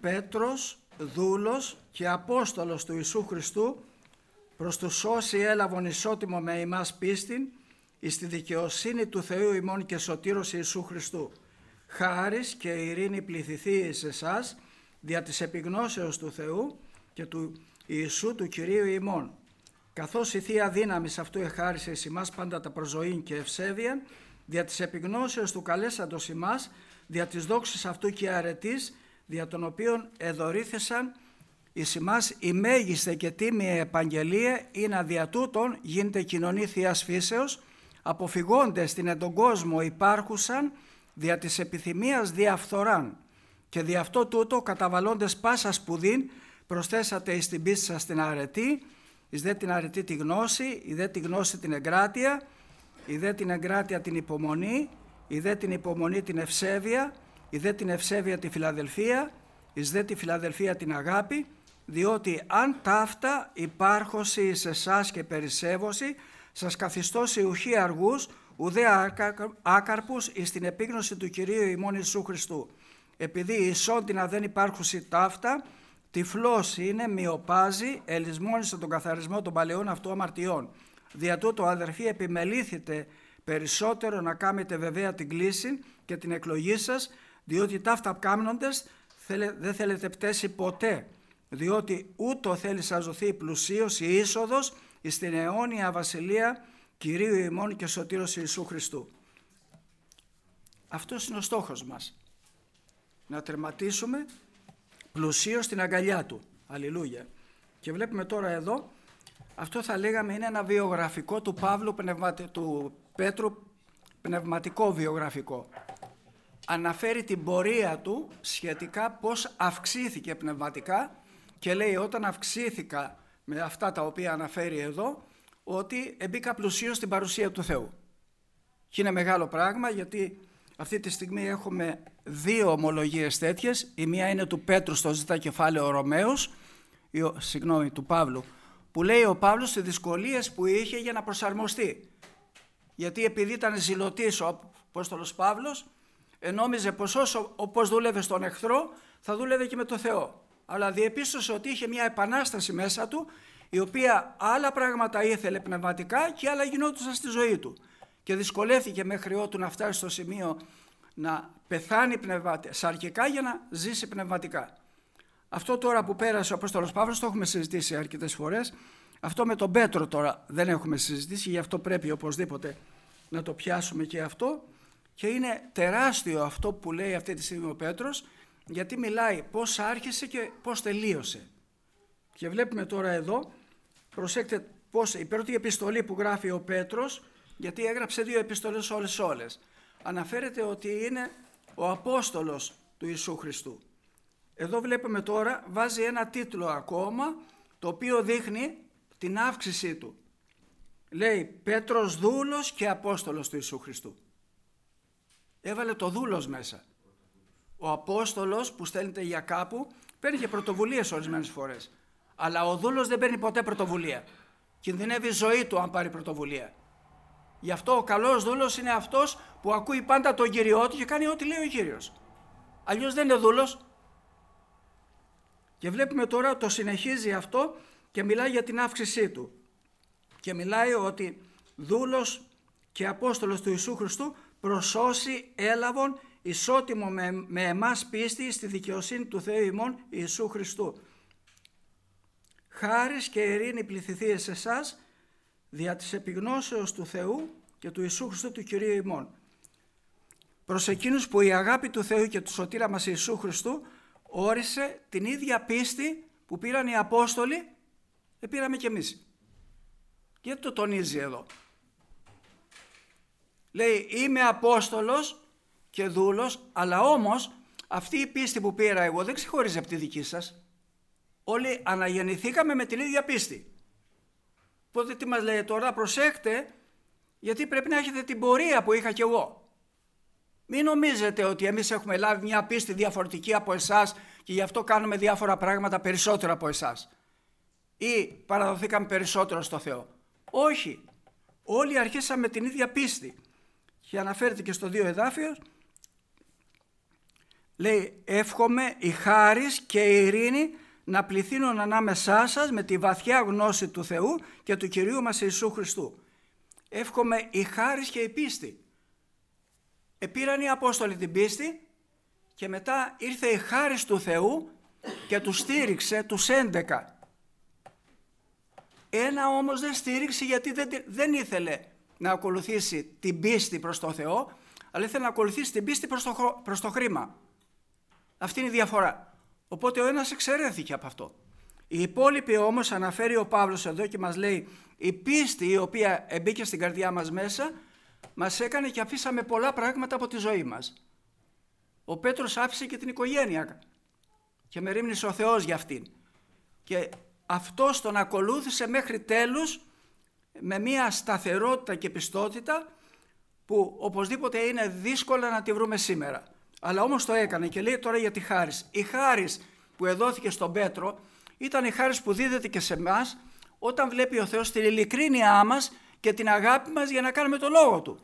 Πέτρος, δούλος και Απόστολος του Ιησού Χριστού, προς τους όσοι έλαβον ισότιμο με ημάς πίστην, εις τη δικαιοσύνη του Θεού ημών και σωτήρος Ιησού Χριστού. Χάρις και ειρήνη πληθυθεί εις εσάς, δια της επιγνώσεως του Θεού και του Ιησού του Κυρίου ημών. Καθώς η Θεία Δύναμις αυτού εχάρισε εις ημάς πάντα τα προζωήν και ευσέβεια, δια της επιγνώσεως του καλέσαντος ημάς, δια της δόξης αυτού και αρετής, δια των οποίων εδωρήθησαν εις ημάς η μέγιστη και τίμια επαγγελία, είναι δια τούτων γίνεται κοινωνή Θείας φύσεως, αποφυγόντες την εν τον κόσμο υπάρχουσαν δια της επιθυμίας διαφθοράν, και δι' αυτό τούτο καταβαλώντες πάσα σπουδήν προσθέσατε εις την πίστη σας την αρετή, εις δε την αρετή τη γνώση, εις δε τη γνώση την εγκράτεια, εις δε την εγκράτεια την υπομονή, εις δε την υπομονή την ευσέβεια, εις δε την ευσέβεια τη φιλαδελφία, εις δε τη φιλαδελφία την αγάπη, διότι αν ταύτα υπάρχωση εις εσάς και περισσεύωση, σας καθιστώσει ουχή αργούς, ουδέ άκαρπους εις την επίγνωση του Κυρίου ημών Ιησού Χριστού. Επειδή ισόντινα δεν υπάρχουσι ταύτα, τυφλός είναι, μειοπάζει, ελισμόνισε τον καθαρισμό των παλαιών αυτού αμαρτιών. Δια τούτο, αδερφοί, επιμελήθητε περισσότερο να κάνετε βεβαία την κλίση και την εκλογή σας, διότι ταύτα κάμνοντες δεν θέλετε πτέσει ποτέ, διότι ούτω θέλει σας δοθεί πλουσίως η είσοδος εις την αιώνια βασιλεία Κυρίου ημών και σωτήρος Ιησού Χριστού. Αυτός είναι ο στόχος μας. Να τερματίσουμε πλουσίως την αγκαλιά του. Αλληλούια. Και βλέπουμε τώρα εδώ, αυτό θα λέγαμε είναι ένα βιογραφικό του Παύλου, του Πέτρου, πνευματικό βιογραφικό. Αναφέρει την πορεία του σχετικά πώς αυξήθηκε πνευματικά και λέει όταν αυξήθηκα με αυτά τα οποία αναφέρει εδώ, ότι μπήκα πλουσίως στην παρουσία του Θεού. Και είναι μεγάλο πράγμα, γιατί αυτή τη στιγμή έχουμε δύο ομολογίες τέτοιες. Η μία είναι του Πέτρου στο ζητά κεφάλαιο Ρωμαίους, του Παύλου, που λέει ο Παύλος τις δυσκολίες που είχε για να προσαρμοστεί. Γιατί επειδή ήταν ζηλωτής ο Απόστολος Παύλος, νόμιζε πως όπως δούλευε στον εχθρό, θα δούλευε και με το Θεό. Αλλά διεπίστωσε ότι είχε μια επανάσταση μέσα του, η οποία άλλα πράγματα ήθελε πνευματικά και άλλα γινόντουσαν στη ζωή του. Και δυσκολεύτηκε μέχρι ότου να φτάσει στο σημείο να πεθάνει σαρκικά για να ζήσει πνευματικά. Αυτό τώρα που πέρασε ο Απόστολος Παύλος το έχουμε συζητήσει αρκετές φορές. Αυτό με τον Πέτρο τώρα δεν έχουμε συζητήσει, γι' αυτό πρέπει οπωσδήποτε να το πιάσουμε και αυτό. Και είναι τεράστιο αυτό που λέει αυτή τη στιγμή ο Πέτρος, γιατί μιλάει πώς άρχισε και πώς τελείωσε. Και βλέπουμε τώρα εδώ, προσέξτε πώς η πρώτη επιστολή που γράφει ο Πέτρος, γιατί έγραψε δύο επιστολές όλες, αναφέρεται ότι είναι ο Απόστολος του Ιησού Χριστού. Εδώ βλέπουμε τώρα, βάζει ένα τίτλο ακόμα, το οποίο δείχνει την αύξησή του. Λέει Πέτρος δούλος και Απόστολος του Ιησού Χριστού. Έβαλε το δούλος μέσα. Ο Απόστολος που στέλνεται για κάπου παίρνει και πρωτοβουλίες ορισμένες φορές. Αλλά ο δούλος δεν παίρνει ποτέ πρωτοβουλία. Κινδυνεύει η ζωή του αν πάρει πρωτοβουλία. Γι' αυτό ο καλός δούλος είναι αυτός που ακούει πάντα τον Κύριό του και κάνει ό,τι λέει ο Κύριος. Αλλιώς δεν είναι δούλος. Και βλέπουμε τώρα το συνεχίζει αυτό και μιλάει για την αύξησή του. Και μιλάει ότι δούλος και Απόστολος του Ιησού Χριστού προς όσοι έλαβον ισότιμο με εμάς πίστη στη δικαιοσύνη του Θεού ημών Ιησού Χριστού. Χάρις και ειρήνη πληθυθεί σε εσάς δια της επιγνώσεως του Θεού και του Ιησού Χριστού του Κυρίου ημών. Προς εκείνους που η αγάπη του Θεού και του σωτήρα μας Ιησού Χριστού όρισε την ίδια πίστη που πήραν οι Απόστολοι, πήραμε κι εμείς. Γιατί το τονίζει εδώ. Λέει είμαι Απόστολος και δούλος, αλλά όμως αυτή η πίστη που πήρα εγώ δεν ξεχωρίζει από τη δική σας. Όλοι αναγεννηθήκαμε με την ίδια πίστη. Οπότε τι μας λέει τώρα, προσέχτε, γιατί πρέπει να έχετε την πορεία που είχα κι εγώ. Μην νομίζετε ότι εμείς έχουμε λάβει μια πίστη διαφορετική από εσάς και γι' αυτό κάνουμε διάφορα πράγματα περισσότερα από εσάς. Ή παραδοθήκαμε περισσότερο στο Θεό. Όχι. Όλοι αρχίσαμε με την ίδια πίστη. Και αναφέρεται και στο 2 εδάφιο, λέει εύχομαι η χάρις και η ειρήνη να πληθύνουν ανάμεσά σας με τη βαθιά γνώση του Θεού και του Κυρίου μας Ιησού Χριστού. Εύχομαι η χάρις και η πίστη. Επήραν οι Απόστολοι την πίστη και μετά ήρθε η χάρις του Θεού και τους στήριξε τους 11. Ένα όμως δεν στήριξε γιατί δεν ήθελε να ακολουθήσει την πίστη προς τον Θεό, αλλά ήθελε να ακολουθήσει την πίστη προς το χρήμα. Αυτή είναι η διαφορά. Οπότε ο ένας εξαιρέθηκε από αυτό. Οι υπόλοιποι όμως, αναφέρει ο Παύλος εδώ και μας λέει, η πίστη η οποία εμπήκε στην καρδιά μας μέσα, μας έκανε και αφήσαμε πολλά πράγματα από τη ζωή μας. Ο Πέτρος άφησε και την οικογένεια και μερίμνησε ο Θεός για αυτήν. Και αυτός τον ακολούθησε μέχρι τέλους με μια σταθερότητα και πιστότητα που οπωσδήποτε είναι δύσκολα να τη βρούμε σήμερα. Αλλά όμως το έκανε και λέει τώρα για τη χάρις. Η χάρις που εδόθηκε στον Πέτρο ήταν η χάρις που δίδεται και σε εμάς όταν βλέπει ο Θεός την ειλικρίνειά μας και την αγάπη μας για να κάνουμε το λόγο Του.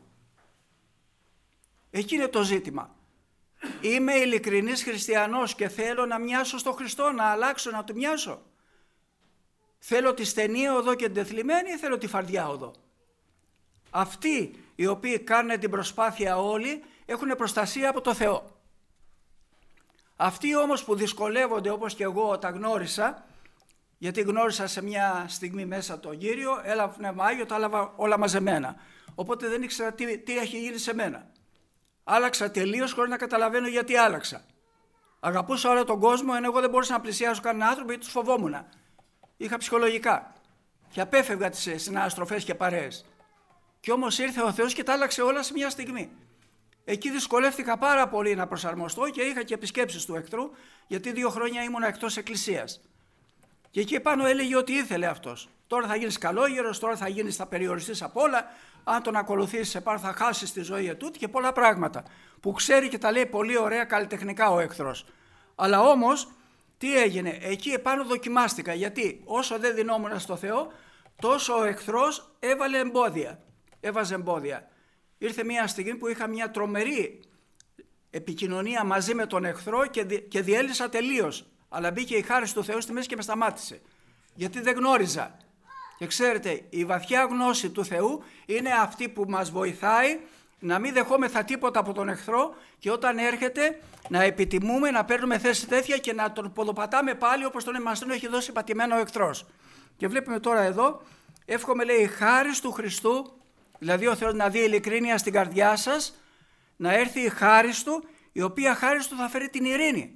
Εκεί είναι το ζήτημα. Είμαι ειλικρινής χριστιανός και θέλω να μοιάσω στο Χριστό, να αλλάξω, να Του μοιάσω. Θέλω τη στενή οδό και την τεθλιμμένη ή θέλω τη φαρδιά οδό. Αυτοί οι οποίοι κάνουν την προσπάθεια όλοι έχουν προστασία από το Θεό. Αυτοί όμως που δυσκολεύονται όπως και εγώ τα γνώρισα, γιατί γνώρισα σε μια στιγμή μέσα τον Κύριο, έλαβα Πνεύμα Άγιο, τα έλαβα όλα μαζεμένα. Οπότε δεν ήξερα τι έχει γίνει σε μένα. Άλλαξα τελείως χωρίς να καταλαβαίνω γιατί άλλαξα. Αγαπούσα όλο τον κόσμο, ενώ εγώ δεν μπορούσα να πλησιάσω κανέναν άνθρωπο γιατί τους φοβόμουν. Είχα ψυχολογικά και απέφευγα τις συναναστροφές και παρέες. Και όμως ήρθε ο Θεός και τα άλλαξε όλα σε μια στιγμή. Εκεί δυσκολεύτηκα πάρα πολύ να προσαρμοστώ και είχα και επισκέψεις του εχθρού, γιατί 2 χρόνια ήμουν εκτός εκκλησίας. Και εκεί πάνω έλεγε ότι ήθελε αυτός. Τώρα θα γίνεις καλόγερος, τώρα θα γίνεις, θα περιοριστείς απ' όλα. Αν τον ακολουθήσεις επάνω θα χάσεις τη ζωή ετούτη και πολλά πράγματα που ξέρει και τα λέει πολύ ωραία καλλιτεχνικά ο εχθρός. Αλλά όμως τι έγινε, εκεί επάνω δοκιμάστηκα, γιατί όσο δεν δινόμουν στο Θεό, τόσο ο εχθρός έβαζε εμπόδια. Ήρθε μια στιγμή που είχα μια τρομερή επικοινωνία μαζί με τον εχθρό και διέλυσα τελείως. Αλλά μπήκε η χάρις του Θεού στη μέση και με σταμάτησε. Γιατί δεν γνώριζα. Και ξέρετε, η βαθιά γνώση του Θεού είναι αυτή που μας βοηθάει να μην δεχόμεθα τίποτα από τον εχθρό και όταν έρχεται να επιτιμούμε, να παίρνουμε θέση τέτοια και να τον ποδοπατάμε πάλι όπως τον έχει δώσει πατημένο ο εχθρός. Και βλέπουμε τώρα εδώ, εύχομαι λέει η χάρις του Χριστού, δηλαδή ο Θεός να δει ειλικρίνεια στην καρδιά σας, να έρθει η χάρις Του, η οποία χάρις Του θα φέρει την ειρήνη.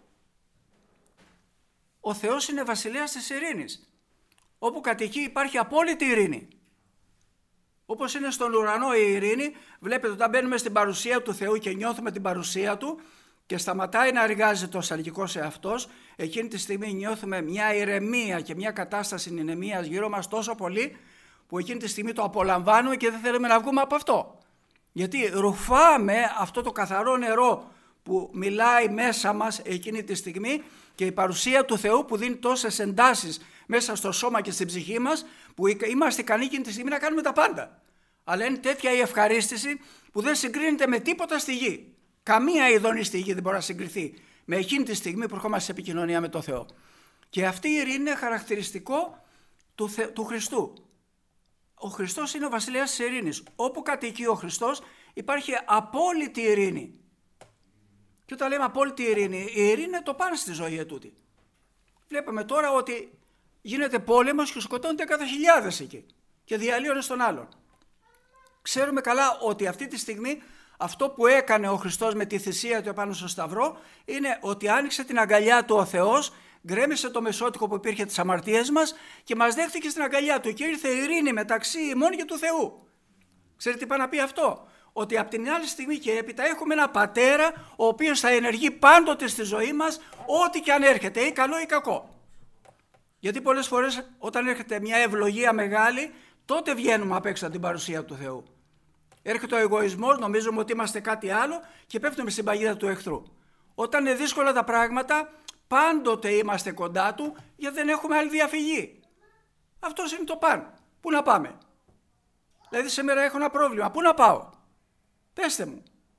Ο Θεός είναι βασιλέας της ειρήνης. Όπου κατοικεί υπάρχει απόλυτη ειρήνη. Όπως είναι στον ουρανό η ειρήνη, βλέπετε όταν μπαίνουμε στην παρουσία του Θεού και νιώθουμε την παρουσία Του και σταματάει να εργάζεται ο σαλγικός εαυτός, εκείνη τη στιγμή νιώθουμε μια ηρεμία και μια κατάσταση ηρεμίας γύρω μας τόσο πολύ, που εκείνη τη στιγμή το απολαμβάνουμε και δεν θέλουμε να βγούμε από αυτό. Γιατί ρουφάμε αυτό το καθαρό νερό που μιλάει μέσα μας εκείνη τη στιγμή και η παρουσία του Θεού που δίνει τόσες εντάσεις μέσα στο σώμα και στην ψυχή μας, που είμαστε ικανοί εκείνη τη στιγμή να κάνουμε τα πάντα. Αλλά είναι τέτοια η ευχαρίστηση που δεν συγκρίνεται με τίποτα στη γη. Καμία ειδονή στη γη δεν μπορεί να συγκριθεί με εκείνη τη στιγμή που ερχόμαστε σε επικοινωνία με τον Θεό. Και αυτή η ειρήνη είναι χαρακτηριστικό του Χριστού. Ο Χριστός είναι ο βασιλέας της ειρήνης. Όπου κατοικεί ο Χριστός υπάρχει απόλυτη ειρήνη. Και όταν λέμε απόλυτη ειρήνη, η ειρήνη είναι το παν στη ζωή ετούτη. Βλέπουμε τώρα ότι γίνεται πόλεμος και σκοτώνονται 100.000 εκεί και διαλύουν στον άλλον. Ξέρουμε καλά ότι αυτή τη στιγμή αυτό που έκανε ο Χριστός με τη θυσία Του επάνω στο Σταυρό είναι ότι άνοιξε την αγκαλιά Του ο Θεός, γκρέμισε το μεσότυχο που υπήρχε τις αμαρτίες μας και μας δέχτηκε στην αγκαλιά Του και ήρθε ειρήνη μεταξύ ημών και του Θεού. Ξέρετε τι πάει να πει αυτό? Ότι από την άλλη στιγμή και έπειτα έχουμε ένα πατέρα ο οποίος θα ενεργεί πάντοτε στη ζωή μας ό,τι και αν έρχεται, ή καλό ή κακό. Γιατί πολλές φορές όταν έρχεται μια ευλογία μεγάλη, τότε βγαίνουμε απ' έξω από την παρουσία του Θεού. Έρχεται ο εγωισμός, νομίζουμε ότι είμαστε κάτι άλλο και πέφτουμε στην παγίδα του εχθρού. Όταν είναι δύσκολα τα πράγματα, πάντοτε είμαστε κοντά Του γιατί δεν έχουμε άλλη διαφυγή. Αυτός είναι το παν. Πού να πάμε? Δηλαδή σήμερα έχω ένα πρόβλημα. Πού να πάω? Πέστε μου.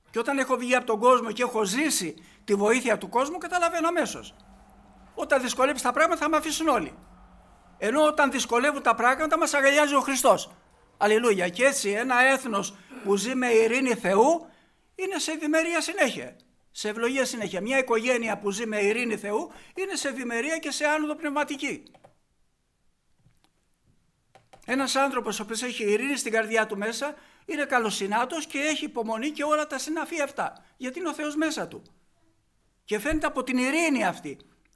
Και όταν έχω βγει από τον κόσμο και έχω ζήσει τη βοήθεια του κόσμου, καταλαβαίνω αμέσως. Όταν δυσκολεύει τα πράγματα θα με αφήσουν όλοι. Ενώ όταν δυσκολεύουν τα πράγματα μας αγκαλιάζει ο Χριστός. Αλληλούια. Και έτσι ένα έθνος που ζει με ειρήνη Θεού είναι σε ευημερία συνέχεια. Σε ευλογία συνέχεια. Μια οικογένεια που ζει με ειρήνη Θεού είναι σε ευημερία και σε άνοδο πνευματική. Ένας άνθρωπος ο οποίος έχει ειρήνη στην καρδιά του μέσα είναι καλοσυνάτος και έχει υπομονή και όλα τα συναφή αυτά. Γιατί είναι ο Θεός μέσα του. Και φαίνεται από την ειρήνη αυτή.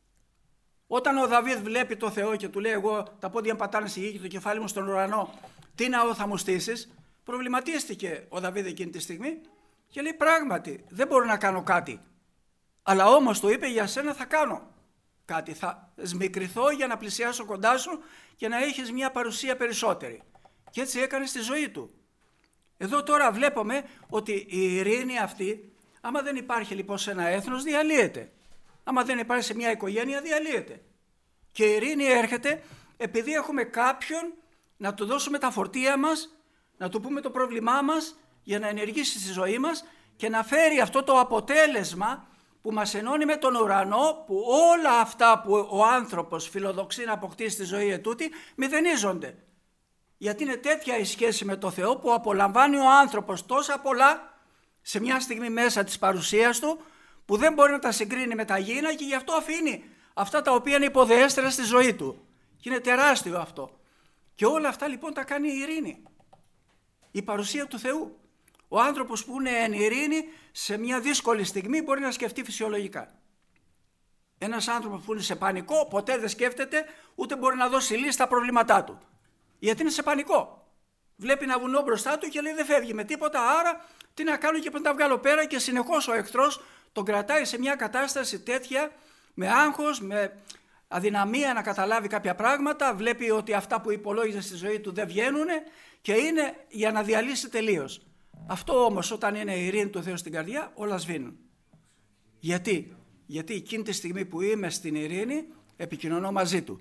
Όταν ο Δαβίδ βλέπει το Θεό και του λέει: εγώ τα πόδια μου πατάνε στη γη και το κεφάλι μου στον ουρανό, τι ναό θα μου στήσεις? Προβληματίστηκε ο Δαβίδ εκείνη τη στιγμή και λέει: πράγματι δεν μπορώ να κάνω κάτι. Αλλά όμως του είπε: για σένα θα κάνω κάτι. Θα σμικρηθώ για να πλησιάσω κοντά σου και να έχεις μια παρουσία περισσότερη. Και έτσι έκανε στη ζωή του. Εδώ τώρα βλέπουμε ότι η ειρήνη αυτή, άμα δεν υπάρχει λοιπόν σε ένα έθνος, διαλύεται. Άμα δεν υπάρχει σε μια οικογένεια, διαλύεται. Και η ειρήνη έρχεται επειδή έχουμε κάποιον να του δώσουμε τα φορτία μας, να του πούμε το πρόβλημά μας για να ενεργήσει στη ζωή μας και να φέρει αυτό το αποτέλεσμα που μας ενώνει με τον ουρανό, που όλα αυτά που ο άνθρωπος φιλοδοξεί να αποκτήσει στη ζωή ετούτη μηδενίζονται. Γιατί είναι τέτοια η σχέση με το Θεό που απολαμβάνει ο άνθρωπος τόσα πολλά σε μια στιγμή μέσα της παρουσίας του, που δεν μπορεί να τα συγκρίνει με τα γήινα και γι' αυτό αφήνει αυτά τα οποία είναι υποδεέστερα στη ζωή του. Και είναι τεράστιο αυτό. Και όλα αυτά λοιπόν τα κάνει η ειρήνη. Η παρουσία του Θεού. Ο άνθρωπος που είναι εν ειρήνη σε μια δύσκολη στιγμή μπορεί να σκεφτεί φυσιολογικά. Ένας άνθρωπος που είναι σε πανικό ποτέ δεν σκέφτεται, ούτε μπορεί να δώσει λύση στα προβλήματά του. Γιατί είναι σε πανικό. Βλέπει ένα βουνό μπροστά του και λέει δεν φεύγει με τίποτα, άρα τι να κάνω και πρέπει να τα βγάλω πέρα, και συνεχώς ο εχθρός τον κρατάει σε μια κατάσταση τέτοια, με άγχος, με αδυναμία να καταλάβει κάποια πράγματα, βλέπει ότι αυτά που υπολόγιζε στη ζωή του δεν βγαίνουν και είναι για να διαλύσει τελείως. Αυτό όμως όταν είναι η ειρήνη του Θεού στην καρδιά, όλα σβήνουν. Γιατί? Γιατί εκείνη τη στιγμή που είμαι στην ειρήνη επικοινωνώ μαζί του.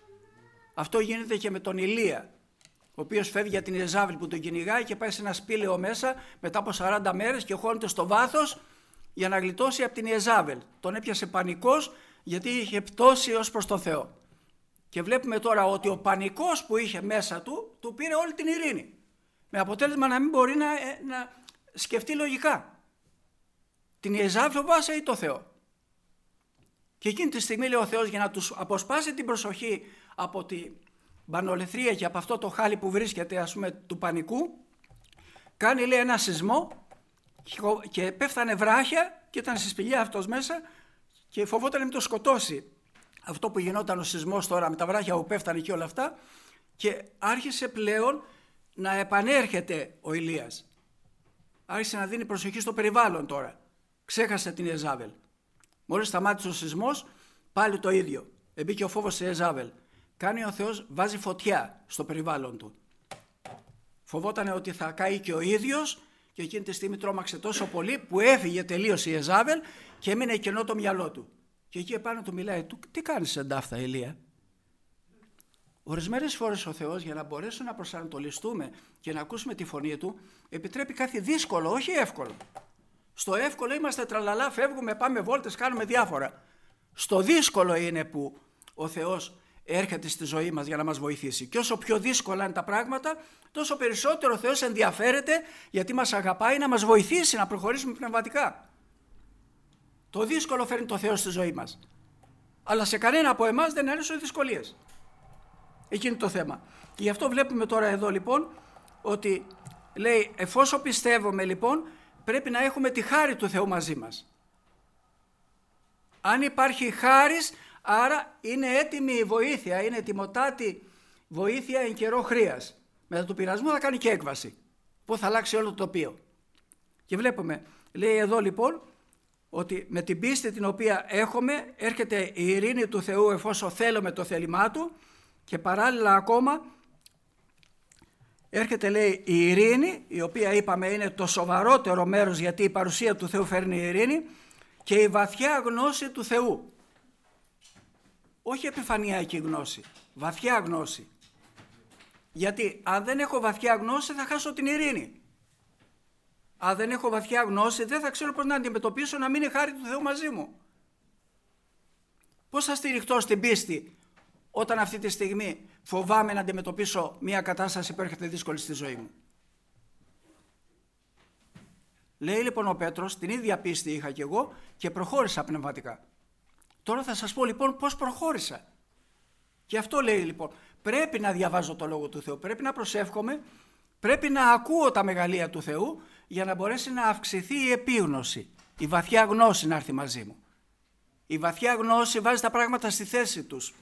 Αυτό γίνεται και με τον Ηλία, ο οποίος φεύγει για την Ιεζάβελ που τον κυνηγάει και πάει σε ένα σπήλαιο μέσα μετά από 40 μέρες και χώνεται στο βάθος για να γλιτώσει από την Ιεζάβελ. Τον έπιασε πανικός γιατί είχε πτώσει ως προς τον Θεό. Και βλέπουμε τώρα ότι ο πανικός που είχε μέσα του, του πήρε όλη την ειρήνη. Με αποτέλεσμα να μην μπορεί να σκεφτεί λογικά. Την Ιεζάβελ φοβάσαι ή το Θεό? Και εκείνη τη στιγμή λέει ο Θεός, για να τους αποσπάσει την προσοχή από την μπανολεθρία και από αυτό το χάλι που βρίσκεται, ας πούμε, του πανικού, κάνει, λέει, ένα σεισμό και πέφτανε βράχια και ήταν στη σπηλιά αυτός μέσα και φοβόταν να μην το σκοτώσει αυτό που γινόταν ο σεισμός τώρα με τα βράχια που πέφτανε και όλα αυτά, και άρχισε πλέον να επανέρχεται ο Ηλίας. Άρχισε να δίνει προσοχή στο περιβάλλον τώρα. Ξέχασε την Ιεζάβελ. Μόλις σταμάτησε ο σεισμός, πάλι το ίδιο. Μπήκε ο φόβος σε Ιεζάβελ. Κάνει ο Θεός, βάζει φωτιά στο περιβάλλον του. Φοβότανε ότι θα καεί και ο ίδιος και εκείνη τη στιγμή τρόμαξε τόσο πολύ που έφυγε τελείως η Ιεζάβελ και έμεινε κενό το μυαλό του. Και εκεί επάνω του μιλάει, τι κάνεις εντάφτα, Ηλία? Ορισμένες φορές ο Θεός, για να μπορέσουμε να προσανατολιστούμε και να ακούσουμε τη φωνή του, επιτρέπει κάτι δύσκολο, όχι εύκολο. Στο εύκολο είμαστε τραλαλά, φεύγουμε, πάμε βόλτες, κάνουμε διάφορα. Στο δύσκολο είναι που ο Θεός έρχεται στη ζωή μας για να μας βοηθήσει. Και όσο πιο δύσκολα είναι τα πράγματα, τόσο περισσότερο ο Θεός ενδιαφέρεται, γιατί μας αγαπάει, να μας βοηθήσει να προχωρήσουμε πνευματικά. Το δύσκολο φέρνει το Θεό στη ζωή μας. Αλλά σε κανένα από εμάς δεν αρέσουν οι δυσκολίες. Εκείνη το θέμα. Και γι' αυτό βλέπουμε τώρα εδώ λοιπόν ότι λέει, εφόσον πιστεύουμε λοιπόν, πρέπει να έχουμε τη χάρη του Θεού μαζί μας. Αν υπάρχει χάρις, άρα είναι έτοιμη η βοήθεια, είναι ετοιμοτάτη βοήθεια εν καιρό χρείας. Μετά του πειρασμού θα κάνει και έκβαση, που θα αλλάξει όλο το τοπίο. Και βλέπουμε, λέει εδώ λοιπόν, ότι με την πίστη την οποία έχουμε έρχεται η ειρήνη του Θεού εφόσον θέλουμε το θέλημά του, και παράλληλα ακόμα έρχεται, λέει, η ειρήνη, η οποία είπαμε είναι το σοβαρότερο μέρος, γιατί η παρουσία του Θεού φέρνει ειρήνη, και η βαθιά γνώση του Θεού. Όχι επιφανειακή γνώση, βαθιά γνώση. Γιατί αν δεν έχω βαθιά γνώση θα χάσω την ειρήνη. Αν δεν έχω βαθιά γνώση, δεν θα ξέρω πώς να αντιμετωπίσω να μην είναι χάρη του Θεού μαζί μου. Πώς θα στηριχτώ στην πίστη όταν αυτή τη στιγμή φοβάμαι να αντιμετωπίσω μια κατάσταση που έρχεται δύσκολη στη ζωή μου. Λέει λοιπόν ο Πέτρος, την ίδια πίστη είχα κι εγώ και προχώρησα πνευματικά. Τώρα θα σας πω λοιπόν πώς προχώρησα. Και αυτό λέει λοιπόν, πρέπει να διαβάζω το Λόγο του Θεού, πρέπει να προσεύχομαι, πρέπει να ακούω τα μεγαλεία του Θεού για να μπορέσει να αυξηθεί η επίγνωση, η βαθιά γνώση να έρθει μαζί μου. Η βαθιά γνώση βάζει τα πράγματα στη θέση τους.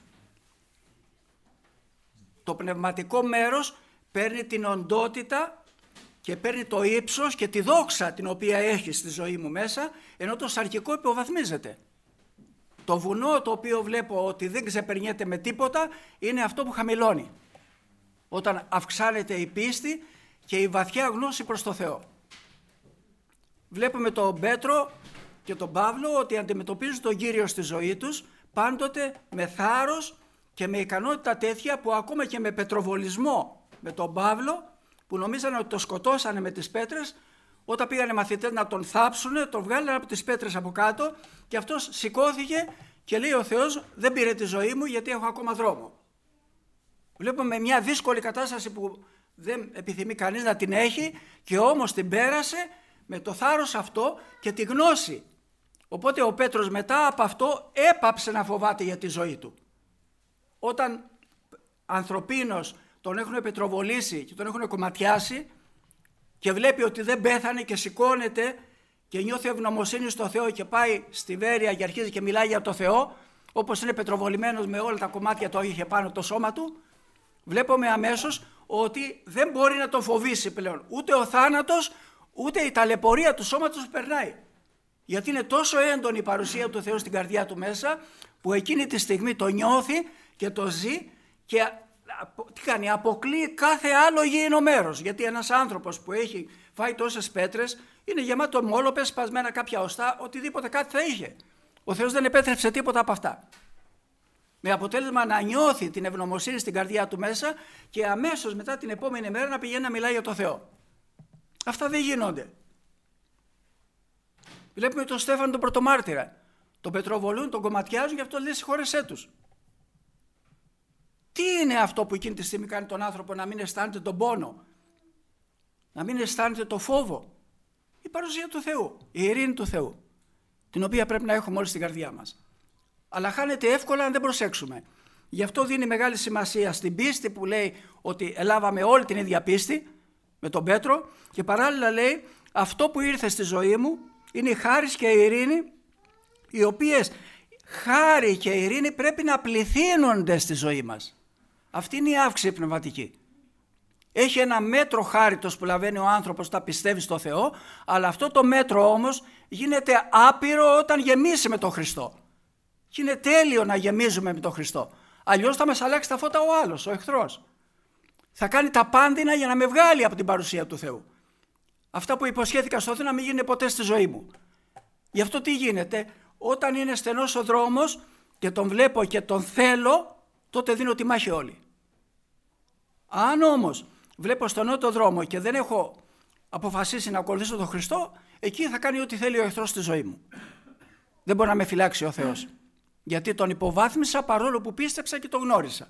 Το πνευματικό μέρος παίρνει την οντότητα και παίρνει το ύψος και τη δόξα την οποία έχει στη ζωή μου μέσα, ενώ το σαρκικό υποβαθμίζεται. Το βουνό το οποίο βλέπω ότι δεν ξεπερνιέται με τίποτα είναι αυτό που χαμηλώνει. Όταν αυξάνεται η πίστη και η βαθιά γνώση προς το Θεό. Βλέπουμε τον Πέτρο και τον Παύλο ότι αντιμετωπίζουν τον Κύριο στη ζωή τους πάντοτε με θάρρος και με ικανότητα τέτοια που ακόμα και με πετροβολισμό με τον Παύλο που νομίζανε ότι το σκοτώσανε με τις πέτρες, όταν πήγανε μαθητές να τον θάψουνε, τον βγάλανε από τις πέτρες από κάτω και αυτός σηκώθηκε και λέει ο Θεός δεν πήρε τη ζωή μου γιατί έχω ακόμα δρόμο. Βλέπουμε μια δύσκολη κατάσταση που δεν επιθυμεί κανείς να την έχει και όμως την πέρασε με το θάρρος αυτό και τη γνώση. Οπότε ο Πέτρος μετά από αυτό έπαψε να φοβάται για τη ζωή του. Όταν ανθρωπίνος τον έχουν πετροβολήσει και τον έχουν κομματιάσει και βλέπει ότι δεν πέθανε και σηκώνεται και νιώθει ευγνωμοσύνη στο Θεό και πάει στη Βέρεια και αρχίζει και μιλάει για το Θεό, όπως είναι πετροβολημένος με όλα τα κομμάτια το είχε πάνω το σώμα του, βλέπουμε αμέσως ότι δεν μπορεί να τον φοβήσει πλέον ούτε ο θάνατος ούτε η ταλαιπωρία του σώματος που περνάει. Γιατί είναι τόσο έντονη η παρουσία του Θεού στην καρδιά του μέσα που εκείνη τη στιγμή το νιώθει και το ζει και τι κάνει, αποκλείει κάθε άλλο υγιεινό μέρος. Γιατί ένας άνθρωπος που έχει φάει τόσες πέτρες είναι γεμάτο μόλοπες, σπασμένα κάποια οστά, οτιδήποτε κάτι θα είχε. Ο Θεός δεν επέτρεψε τίποτα από αυτά. Με αποτέλεσμα να νιώθει την ευγνωμοσύνη στην καρδιά του μέσα και αμέσως μετά την επόμενη μέρα να πηγαίνει να μιλάει για το Θεό. Αυτά δεν γίνονται. Βλέπουμε τον Στέφανο τον πρωτομάρτυρα. Τον πετροβολούν, τον κομματιάζουν και αυτό λέει συγχώρεσέ τους. Τι είναι αυτό που εκείνη τη στιγμή κάνει τον άνθρωπο να μην αισθάνεται τον πόνο, να μην αισθάνεται το φόβο? Η παρουσία του Θεού, η ειρήνη του Θεού, την οποία πρέπει να έχουμε όλοι στην καρδιά μας. Αλλά χάνεται εύκολα αν δεν προσέξουμε. Γι' αυτό δίνει μεγάλη σημασία στην πίστη που λέει ότι ελάβαμε όλη την ίδια πίστη με τον Πέτρο και παράλληλα λέει αυτό που ήρθε στη ζωή μου είναι η χάρις και η ειρήνη, οι οποίες χάρη και ειρήνη πρέπει να πληθύνονται στη ζωή μας. Αυτή είναι η αύξηση πνευματική. Έχει ένα μέτρο χάριτος που λαβαίνει ο άνθρωπος όταν πιστεύει στο Θεό, αλλά αυτό το μέτρο όμως γίνεται άπειρο όταν γεμίσει με τον Χριστό. Και είναι τέλειο να γεμίζουμε με τον Χριστό. Αλλιώς θα μας αλλάξει τα φώτα ο άλλος, ο εχθρός. Θα κάνει τα πάντινα για να με βγάλει από την παρουσία του Θεού. Αυτά που υποσχέθηκα στο Θεό να μην γίνει ποτέ στη ζωή μου. Γι' αυτό τι γίνεται? Όταν είναι στενός ο δρόμος και τον βλέπω και τον θέλω, τότε δίνω τη μάχη όλη. Αν όμως βλέπω στενό το δρόμο και δεν έχω αποφασίσει να ακολουθήσω τον Χριστό, εκεί θα κάνει ό,τι θέλει ο εχθρός στη ζωή μου. Δεν μπορεί να με φυλάξει ο Θεός. Γιατί τον υποβάθμισα παρόλο που πίστεψα και τον γνώρισα.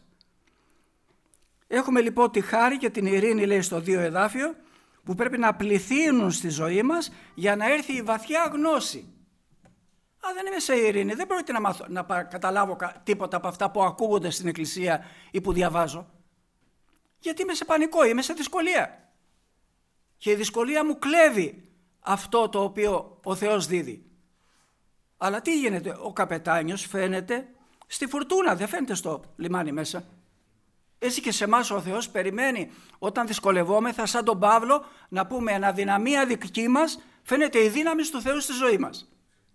Έχουμε λοιπόν τη χάρη και την ειρήνη, λέει στο 2 εδάφιο, που πρέπει να πληθύνουν στη ζωή μας για να έρθει η βαθιά γνώση. Αν δεν είμαι σε ειρήνη, δεν πρόκειται να καταλάβω τίποτα από αυτά που ακούγονται στην εκκλησία ή που διαβάζω. Γιατί είμαι σε πανικό, είμαι σε δυσκολία. Και η δυσκολία μου κλέβει αυτό το οποίο ο Θεός δίδει. Αλλά τι γίνεται? Ο καπετάνιος φαίνεται στη φουρτούνα, δεν φαίνεται στο λιμάνι μέσα. Έτσι και σε εμάς ο Θεός περιμένει όταν δυσκολευόμεθα σαν τον Παύλο να πούμε εν αδυναμία δική μας φαίνεται η δύναμη του Θεού στη ζωή μας.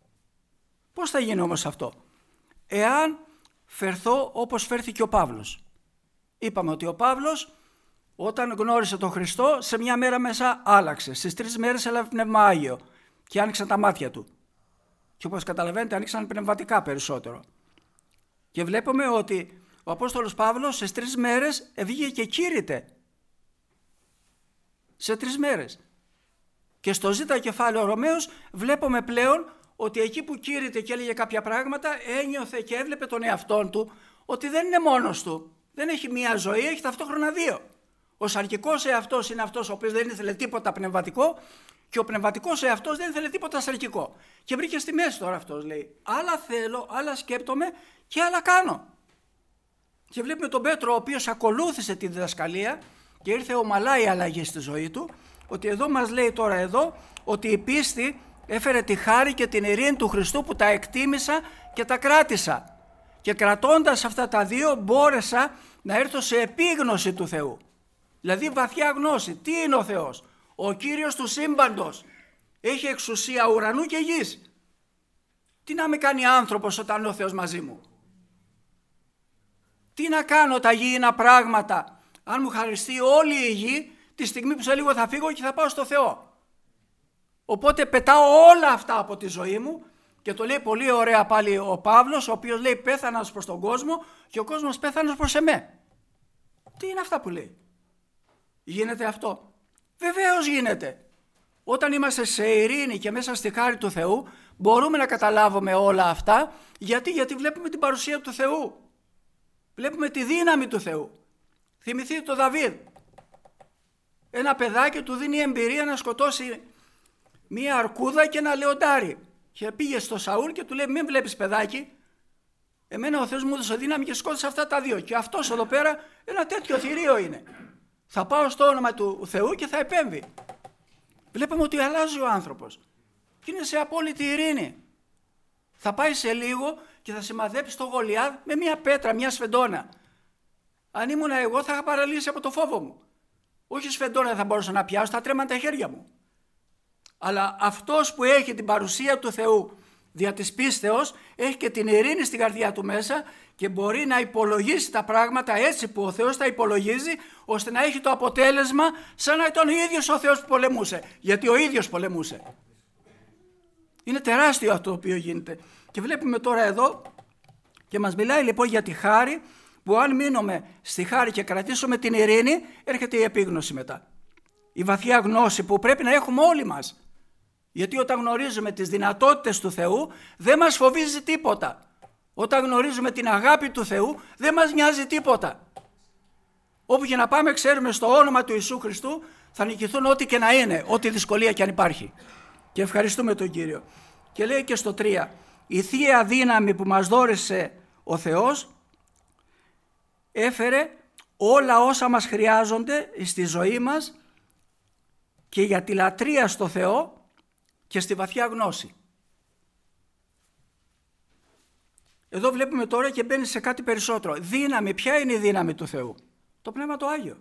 Πώς θα γίνει όμως αυτό? Εάν φερθώ όπως φέρθηκε ο Παύλος. Είπαμε ότι ο Παύλος όταν γνώρισε τον Χριστό σε μια μέρα μέσα άλλαξε. Στις 3 μέρες έλαβε πνεύμα Άγιο και άνοιξαν τα μάτια του. Και όπως καταλαβαίνετε άνοιξαν πνευματικά περισσότερο. Και βλέπουμε ότι ο Απόστολος Παύλος στις 3 μέρες βγήκε και κήρυτε. Σε 3 μέρες. Και στο ζήτα κεφάλαιο Ρωμαίους βλέπουμε πλέον ότι εκεί που κήρυτε και έλεγε κάποια πράγματα, ένιωθε και έβλεπε τον εαυτόν του ότι δεν είναι μόνος του. Δεν έχει μία ζωή, έχει ταυτόχρονα δύο. Ο σαρκικός εαυτός είναι αυτός ο οποίος δεν ήθελε τίποτα πνευματικό και ο πνευματικός εαυτός δεν ήθελε τίποτα σαρκικό. Και βρήκε στη μέση τώρα αυτός, λέει, άλλα θέλω, άλλα σκέπτομαι και άλλα κάνω. Και βλέπουμε τον Πέτρο ο οποίος ακολούθησε τη διδασκαλία και ήρθε ομαλά η αλλαγή στη ζωή του, ότι εδώ μας λέει τώρα εδώ ότι η πίστη έφερε τη χάρη και την ειρήνη του Χριστού που τα εκτίμησα και τα κράτησα. Και κρατώντας αυτά τα δύο μπόρεσα να έρθω σε επίγνωση του Θεού. Δηλαδή βαθιά γνώση. Τι είναι ο Θεός? Ο Κύριος του σύμπαντος. Έχει εξουσία ουρανού και γης. Τι να με κάνει άνθρωπος όταν είναι ο Θεός μαζί μου? Τι να κάνω τα γήινα πράγματα αν μου χαριστεί όλη η γη τη στιγμή που σε λίγο θα φύγω και θα πάω στο Θεό? Οπότε πετάω όλα αυτά από τη ζωή μου και το λέει πολύ ωραία πάλι ο Παύλος, ο οποίος λέει πέθανας προς τον κόσμο και ο κόσμος πέθανας προς εμέ. Τι είναι αυτά που λέει? Γίνεται αυτό? Βεβαίως γίνεται. Όταν είμαστε σε ειρήνη και μέσα στη χάρη του Θεού μπορούμε να καταλάβουμε όλα αυτά. Γιατί βλέπουμε την παρουσία του Θεού. Βλέπουμε τη δύναμη του Θεού. Θυμηθείτε τον Δαβίδ. Ένα παιδάκι του δίνει εμπειρία να σκοτώσει μία αρκούδα και ένα λεοντάρι. Και πήγε στο Σαούλ και του λέει: μην βλέπεις παιδάκι, εμένα ο Θεός μου έδωσε δύναμη και σκότωσα αυτά τα δύο. Και αυτός εδώ πέρα ένα τέτοιο θηρίο είναι. Θα πάω στο όνομα του Θεού και θα επέμβει. Βλέπουμε ότι αλλάζει ο άνθρωπος και είναι σε απόλυτη ειρήνη. Θα πάει σε λίγο και θα σημαδέψει το Γολιάθ με μια πέτρα, μια σφεντόνα. Αν ήμουν εγώ θα είχα παραλύσει από το φόβο μου. Όχι σφεντόνα θα μπορούσα να πιάσω, θα τρέμαν τα χέρια μου. Αλλά αυτός που έχει την παρουσία του Θεού δια της πίστεως έχει και την ειρήνη στην καρδιά του μέσα και μπορεί να υπολογίσει τα πράγματα έτσι που ο Θεός τα υπολογίζει, ώστε να έχει το αποτέλεσμα σαν να ήταν ο ίδιος ο Θεός που πολεμούσε. Γιατί ο ίδιος πολεμούσε. Είναι τεράστιο αυτό το οποίο γίνεται. Και βλέπουμε τώρα εδώ και μας μιλάει λοιπόν για τη χάρη, που αν μείνουμε στη χάρη και κρατήσουμε την ειρήνη, έρχεται η επίγνωση μετά. Η βαθιά γνώση που πρέπει να έχουμε όλοι μας. Γιατί όταν γνωρίζουμε τις δυνατότητες του Θεού δεν μας φοβίζει τίποτα. Όταν γνωρίζουμε την αγάπη του Θεού δεν μας νοιάζει τίποτα. Όπου και να πάμε ξέρουμε στο όνομα του Ιησού Χριστού θα νικηθούν ό,τι και να είναι, ό,τι δυσκολία και αν υπάρχει. Και ευχαριστούμε τον Κύριο. Και λέει και στο 3, η Θεία Δύναμη που μας δώρισε ο Θεός έφερε όλα όσα μας χρειάζονται στη ζωή μας και για τη λατρεία στο Θεό και στη βαθιά γνώση. Εδώ βλέπουμε τώρα και μπαίνει σε κάτι περισσότερο. Δύναμη, ποια είναι η δύναμη του Θεού? Το Πνεύμα το Άγιο.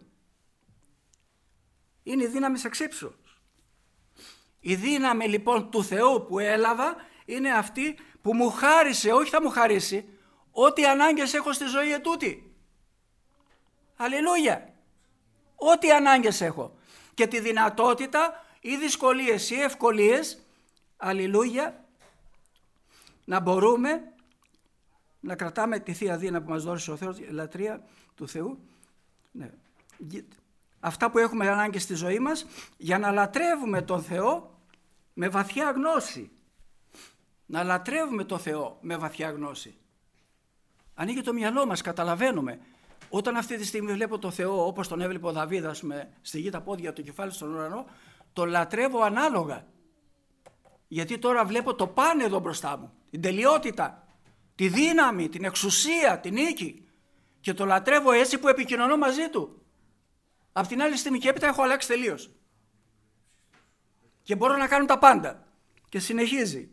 Είναι η δύναμη εξύψου. Η δύναμη λοιπόν του Θεού που έλαβα είναι αυτή που μου χάρισε, όχι θα μου χαρίσει, ό,τι ανάγκες έχω στη ζωή ετούτη. Αλληλούια. Ό,τι ανάγκες έχω. Και τη δυνατότητα ή δυσκολίες ή ευκολίες, αλληλούια, να μπορούμε να κρατάμε τη Θεία Δύναμη που μας δώρισε ο Θεός, η λατρεία του Θεού. Ναι. Αυτά που έχουμε ανάγκη στη ζωή μας για να λατρεύουμε τον Θεό με βαθιά γνώση. Να λατρεύουμε τον Θεό με βαθιά γνώση. Ανοίγει το μυαλό μας, καταλαβαίνουμε. Όταν αυτή τη στιγμή βλέπω τον Θεό όπως τον έβλεπε ο Δαβίδ, ας πούμε, στη γη τα πόδια του, κεφάλι στον ουρανό, τον λατρεύω ανάλογα. Γιατί τώρα βλέπω το πάνε εδώ μπροστά μου, την τελειότητα, τη δύναμη, την εξουσία, την νίκη. Και το λατρεύω έτσι που επικοινωνώ μαζί του. Απ' την άλλη στιγμή και έπειτα έχω αλλάξει τελείως. Και μπορώ να κάνω τα πάντα. Και συνεχίζει.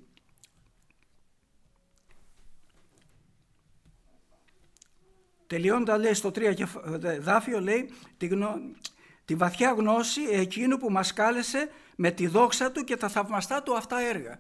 Τελειώντα λέει στο 3 δάφιο, λέει τη βαθιά γνώση εκείνου που μας κάλεσε με τη δόξα του και τα θαυμαστά του αυτά έργα.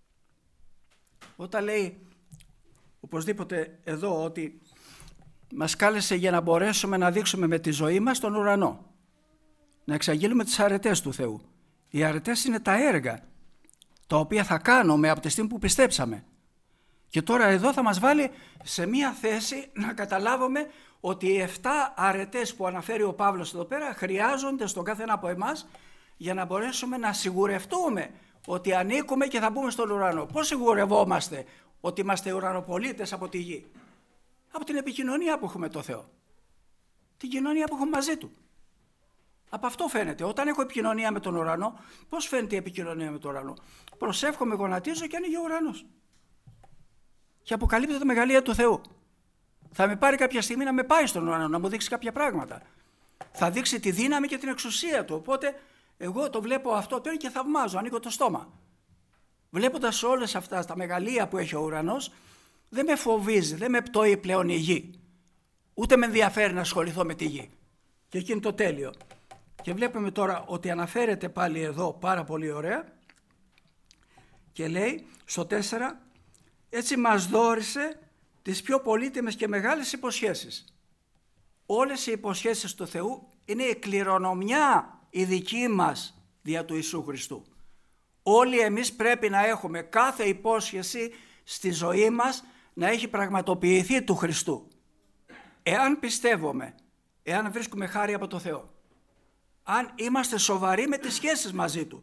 Όταν λέει οπωσδήποτε εδώ ότι μας κάλεσε για να μπορέσουμε να δείξουμε με τη ζωή μας τον ουρανό, να εξαγγείλουμε τις αρετές του Θεού. Οι αρετές είναι τα έργα τα οποία θα κάνουμε από τη στιγμή που πιστέψαμε. Και τώρα εδώ θα μας βάλει σε μία θέση να καταλάβουμε ότι οι 7 αρετές που αναφέρει ο Παύλος εδώ πέρα χρειάζονται στον κάθε ένα από εμάς για να μπορέσουμε να σιγουρευτούμε ότι ανήκουμε και θα μπούμε στον ουρανό. Πώς σιγουρευόμαστε ότι είμαστε ουρανοπολίτες από τη γη? Από την επικοινωνία που έχουμε με το Θεό. Την κοινωνία που έχουμε μαζί Του. Από αυτό φαίνεται. Όταν έχω επικοινωνία με τον ουρανό, πώς φαίνεται η επικοινωνία με τον ουρανό? Προσεύχομαι, γονατίζω και ανοίγει ο ουρανός. Και αποκαλύπτεται η μεγαλεία του Θεού. Θα με πάρει κάποια στιγμή να με πάει στον ουρανό, να μου δείξει κάποια πράγματα. Θα δείξει τη δύναμη και την εξουσία Του. Οπότε εγώ το βλέπω αυτό τώρα και θαυμάζω, ανοίγω το στόμα. Βλέποντας όλες αυτά τα μεγαλεία που έχει ο ουρανός, δεν με φοβίζει, δεν με πτώει πλέον η γη. Ούτε με ενδιαφέρει να ασχοληθώ με τη γη. Και εκεί είναι το τέλειο. Και βλέπουμε τώρα ότι αναφέρεται πάλι εδώ πάρα πολύ ωραία και λέει στο 4, έτσι μας δώρισε τις πιο πολύτιμες και μεγάλες υποσχέσεις. Όλες οι υποσχέσεις του Θεού είναι η κληρονομιά η δική μας δια του Ιησού Χριστού. Όλοι εμείς πρέπει να έχουμε κάθε υπόσχεση στη ζωή μας να έχει πραγματοποιηθεί του Χριστού. Εάν πιστεύουμε, εάν βρίσκουμε χάρη από το Θεό, αν είμαστε σοβαροί με τις σχέσεις μαζί Του.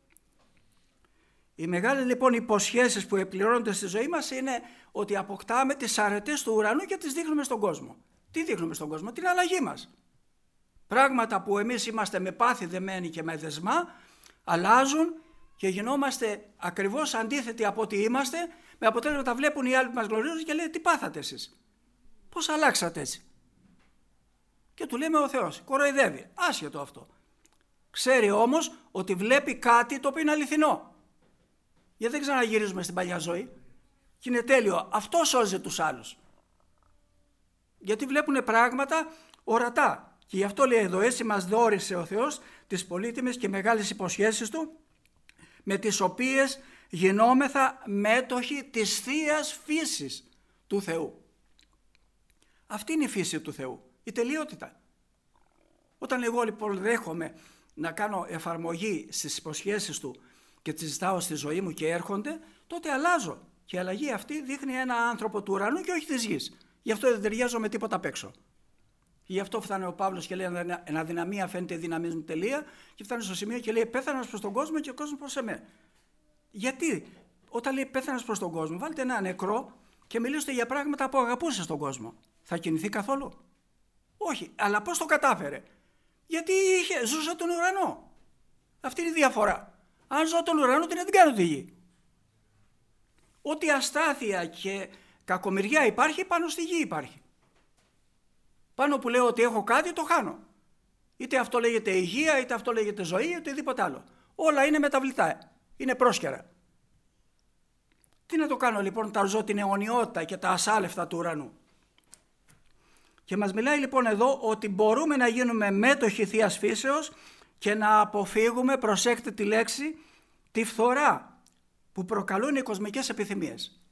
Οι μεγάλες λοιπόν υποσχέσεις που εκπληρώνονται στη ζωή μας είναι ότι αποκτάμε τις αρετές του ουρανού και τις δείχνουμε στον κόσμο. Τι δείχνουμε στον κόσμο? Την αλλαγή μας. Πράγματα που εμείς είμαστε με πάθη δεμένοι και με δεσμά, αλλάζουν και γινόμαστε ακριβώς αντίθετοι από ό,τι είμαστε, με αποτέλεσμα τα βλέπουν οι άλλοι που μας γνωρίζουν και λένε τι πάθατε εσείς? Πώς αλλάξατε έτσι? Και του λέμε ο Θεός, κοροϊδεύει, άσχετο αυτό. Ξέρει όμως ότι βλέπει κάτι το οποίο είναι αληθινό. Γιατί δεν ξαναγυρίζουμε στην παλιά ζωή. Και είναι τέλειο, αυτό σώζει τους άλλους. Γιατί βλέπουν πράγματα ορατά. Και γι' αυτό λέει εδώ, έτσι μας δώρισε ο Θεός τις πολύτιμες και μεγάλες υποσχέσεις Του, με τις οποίες γινόμεθα μέτοχοι της θείας φύσης του Θεού. Αυτή είναι η φύση του Θεού, η τελειότητα. Όταν εγώ λοιπόν δέχομαι να κάνω εφαρμογή στις υποσχέσεις Του και τις ζητάω στη ζωή μου και έρχονται, τότε αλλάζω. Και η αλλαγή αυτή δείχνει ένα άνθρωπο του ουρανού και όχι της γης. Γι' αυτό δεν ταιριάζω με τίποτα απ' έξω. Γι' αυτό φτάνει ο Παύλος και λέει εν αδυναμία φαίνεται δύναμη μου τελεία, και φτάνει στο σημείο και λέει πέθανας προς τον κόσμο και ο κόσμος προς εμέ. Γιατί όταν λέει πέθανας προς τον κόσμο, βάλτε ένα νεκρό και μιλήστε για πράγματα που αγαπούσε στον κόσμο. Θα κινηθεί καθόλου? Όχι. Αλλά πώς το κατάφερε? Γιατί ζούσε τον ουρανό. Αυτή είναι η διαφορά. Αν ζω τον ουρανό, τι να την κάνω τη γη? Ό,τι αστάθεια και κακομοιριά υπάρχει, πάνω στη γη υπάρχει. Πάνω που λέω ότι έχω κάτι, το χάνω. Είτε αυτό λέγεται υγεία, είτε αυτό λέγεται ζωή, είτε οτιδήποτε άλλο. Όλα είναι μεταβλητά. Είναι πρόσκαιρα. Τι να το κάνω λοιπόν όταν ζω την αιωνιότητα και τα ασάλευτα του ουρανού? Και μας μιλάει λοιπόν εδώ ότι μπορούμε να γίνουμε μέτοχοι θείας φύσεως και να αποφύγουμε, προσέξτε τη λέξη, τη φθορά που προκαλούν οι κοσμικές επιθυμίες.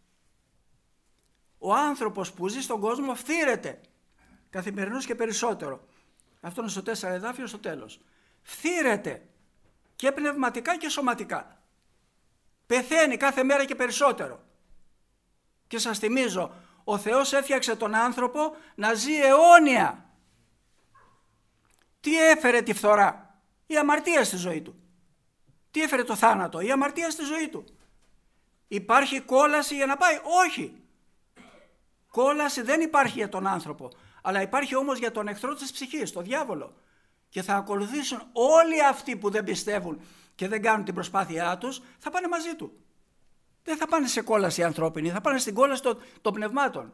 Ο άνθρωπος που ζει στον κόσμο φθήρεται καθημερινώς και περισσότερο. Αυτό είναι στο 4 εδάφιο στο τέλος. Φθήρεται και πνευματικά και σωματικά. Πεθαίνει κάθε μέρα και περισσότερο. Και σας θυμίζω, ο Θεός έφτιαξε τον άνθρωπο να ζει αιώνια. Τι έφερε τη φθορά? Η αμαρτία στη ζωή του. Τι έφερε το θάνατο? Η αμαρτία στη ζωή του. Υπάρχει κόλαση για να πάει? Όχι. Κόλαση δεν υπάρχει για τον άνθρωπο, αλλά υπάρχει όμως για τον εχθρό της ψυχής, τον διάβολο. Και θα ακολουθήσουν όλοι αυτοί που δεν πιστεύουν και δεν κάνουν την προσπάθειά τους, θα πάνε μαζί του. Δεν θα πάνε σε κόλαση ανθρώπινη, θα πάνε στην κόλαση των πνευμάτων.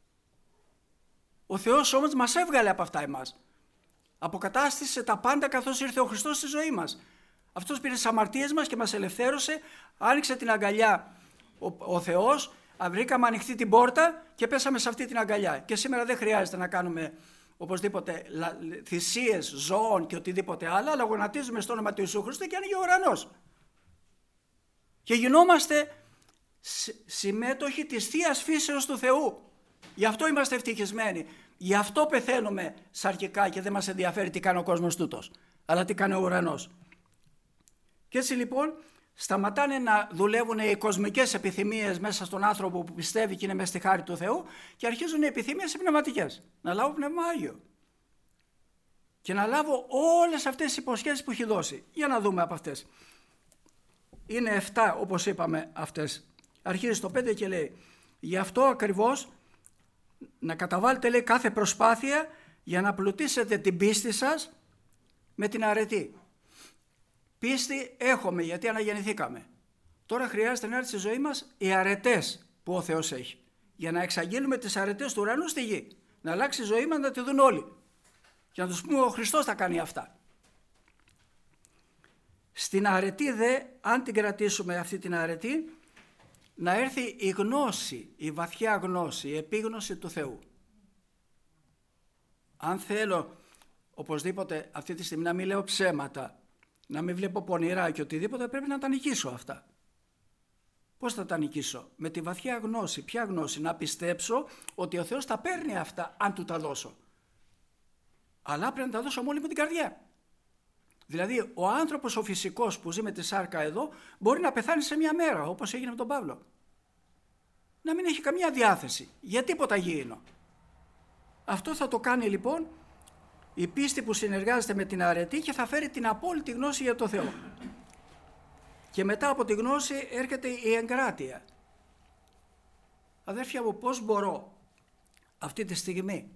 Ο Θεός όμως μας έβγαλε από αυτά εμάς. Αποκατάστησε τα πάντα καθώς ήρθε ο Χριστός στη ζωή μας. Αυτός πήρε τις αμαρτίες μας και μας ελευθέρωσε, άνοιξε την αγκαλιά ο Θεός, βρήκαμε ανοιχτή την πόρτα και πέσαμε σε αυτή την αγκαλιά. Και σήμερα δεν χρειάζεται να κάνουμε οπωσδήποτε θυσίες ζώων και οτιδήποτε άλλο, αλλά γονατίζουμε στο όνομα του Ιησού Χριστού και ανοίγει ο ουρανός. Και γινόμαστε συμμέτοχοι της θείας φύσεως του Θεού. Γι' αυτό είμαστε ευτυχισμένοι. Γι' αυτό πεθαίνουμε σαρκικά και δεν μας ενδιαφέρει τι κάνει ο κόσμος τούτος, αλλά τι κάνει ο ουρανός. Και έτσι λοιπόν σταματάνε να δουλεύουν οι κοσμικές επιθυμίες μέσα στον άνθρωπο που πιστεύει και είναι μέσα στη χάρη του Θεού και αρχίζουν οι επιθυμίες οι πνευματικές. Να λάβω πνεύμα Άγιο. και να λάβω όλες αυτές τις υποσχέσεις που έχει δώσει. Για να δούμε από αυτές. Είναι 7 όπως είπαμε αυτές. Αρχίζει στο 5 και λέει, γι' αυτό ακριβώς να καταβάλλετε, λέει, κάθε προσπάθεια για να πλουτίσετε την πίστη σας με την αρετή. Πίστη έχουμε γιατί αναγεννηθήκαμε. Τώρα χρειάζεται να έρθει στη ζωή μας οι αρετές που ο Θεός έχει. Για να εξαγγείλουμε τις αρετές του ουρανού στη γη. Να αλλάξει η ζωή μας, να τη δουν όλοι. Και να τους πούμε ο Χριστός θα κάνει αυτά. Στην αρετή δε, αν την κρατήσουμε αυτή την αρετή, να έρθει η γνώση, η βαθιά γνώση, η επίγνωση του Θεού. Αν θέλω οπωσδήποτε αυτή τη στιγμή να μην λέω ψέματα, να μην βλέπω πονηρά και οτιδήποτε, πρέπει να τα νικήσω αυτά. Πώς θα τα νικήσω? Με τη βαθιά γνώση. Ποια γνώση? Να πιστέψω ότι ο Θεός τα παίρνει αυτά αν του τα δώσω. Αλλά πρέπει να τα δώσω μόλι με την καρδιά. Δηλαδή ο άνθρωπος ο φυσικός που ζει με τη σάρκα εδώ μπορεί να πεθάνει σε μια μέρα, όπως έγινε με τον Παύλο. Να μην έχει καμία διάθεση για τίποτα γήινο. Αυτό θα το κάνει λοιπόν η πίστη που συνεργάζεται με την αρετή και θα φέρει την απόλυτη γνώση για το Θεό. Και μετά από τη γνώση έρχεται η εγκράτεια. Αδέρφια μου, πώς μπορώ αυτή τη στιγμή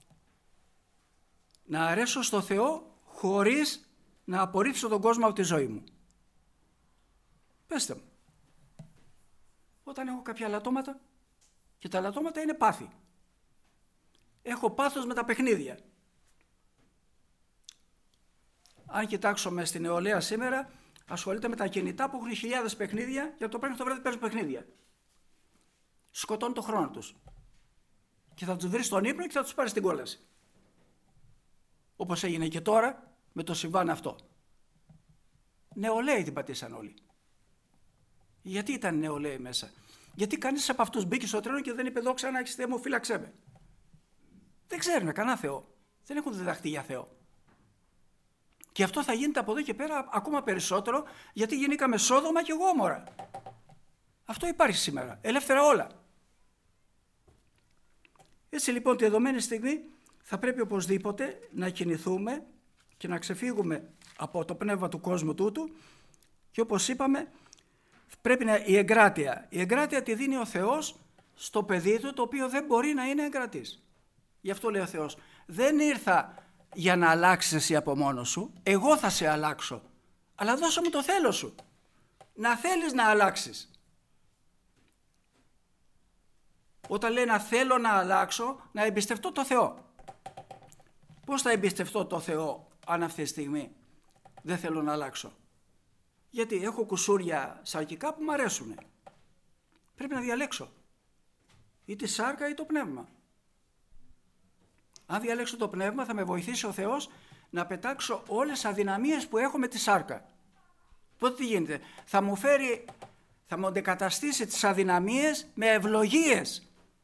να αρέσω στο Θεό χωρίς να απορρίψω τον κόσμο από τη ζωή μου? Πέστε μου. Όταν έχω κάποια λατώματα, και τα λατώματα είναι πάθη. Έχω πάθος με τα παιχνίδια. Αν κοιτάξουμε στην νεολαία σήμερα, ασχολείται με τα κινητά που έχουν χιλιάδες παιχνίδια και από το πρωί το βράδυ παίζουν παιχνίδια. Σκοτώνουν τον χρόνο τους. Και θα τους βρει στον ύπνο και θα τους πάρει στην κόλαση. Όπως έγινε και τώρα με το συμβάν αυτό. Νεολαίοι την πατήσαν όλοι. Γιατί ήταν νεολαίοι μέσα? Γιατί κανείς από αυτούς μπήκε στο τρένο και δεν είπε, δόξα να έχεις Θεέ μου, φύλαξέ με. Δεν ξέρουν κανένα Θεό. Δεν έχουν διδαχτεί για Θεό. Και αυτό θα γίνεται από εδώ και πέρα ακόμα περισσότερο, γιατί γεννήκαμε Σόδομα και Γόμορα. Αυτό υπάρχει σήμερα. Ελεύθερα όλα. Έτσι λοιπόν τη δεδομένη στιγμή θα πρέπει οπωσδήποτε να κινηθούμε και να ξεφύγουμε από το πνεύμα του κόσμου τούτου και όπως είπαμε πρέπει η εγκράτεια. Η εγκράτεια τη δίνει ο Θεός στο παιδί του, το οποίο δεν μπορεί να είναι εγκρατής. Γι' αυτό λέει ο Θεός, δεν ήρθα για να αλλάξεις εσύ από μόνος σου, εγώ θα σε αλλάξω, αλλά δώσε μου το θέλω σου, να θέλεις να αλλάξεις. Όταν λέει να θέλω να αλλάξω, να εμπιστευτώ το Θεό. Πώς θα εμπιστευτώ το Θεό αν αυτή τη στιγμή δεν θέλω να αλλάξω? Γιατί έχω κουσούρια σαρκικά που μου αρέσουν. Πρέπει να διαλέξω ή τη σάρκα ή το πνεύμα. Αν διαλέξω το πνεύμα θα με βοηθήσει ο Θεός να πετάξω όλες τις αδυναμίες που έχω με τη σάρκα. Τότε τι γίνεται? Θα μου αντικαταστήσει τις αδυναμίες με ευλογίες,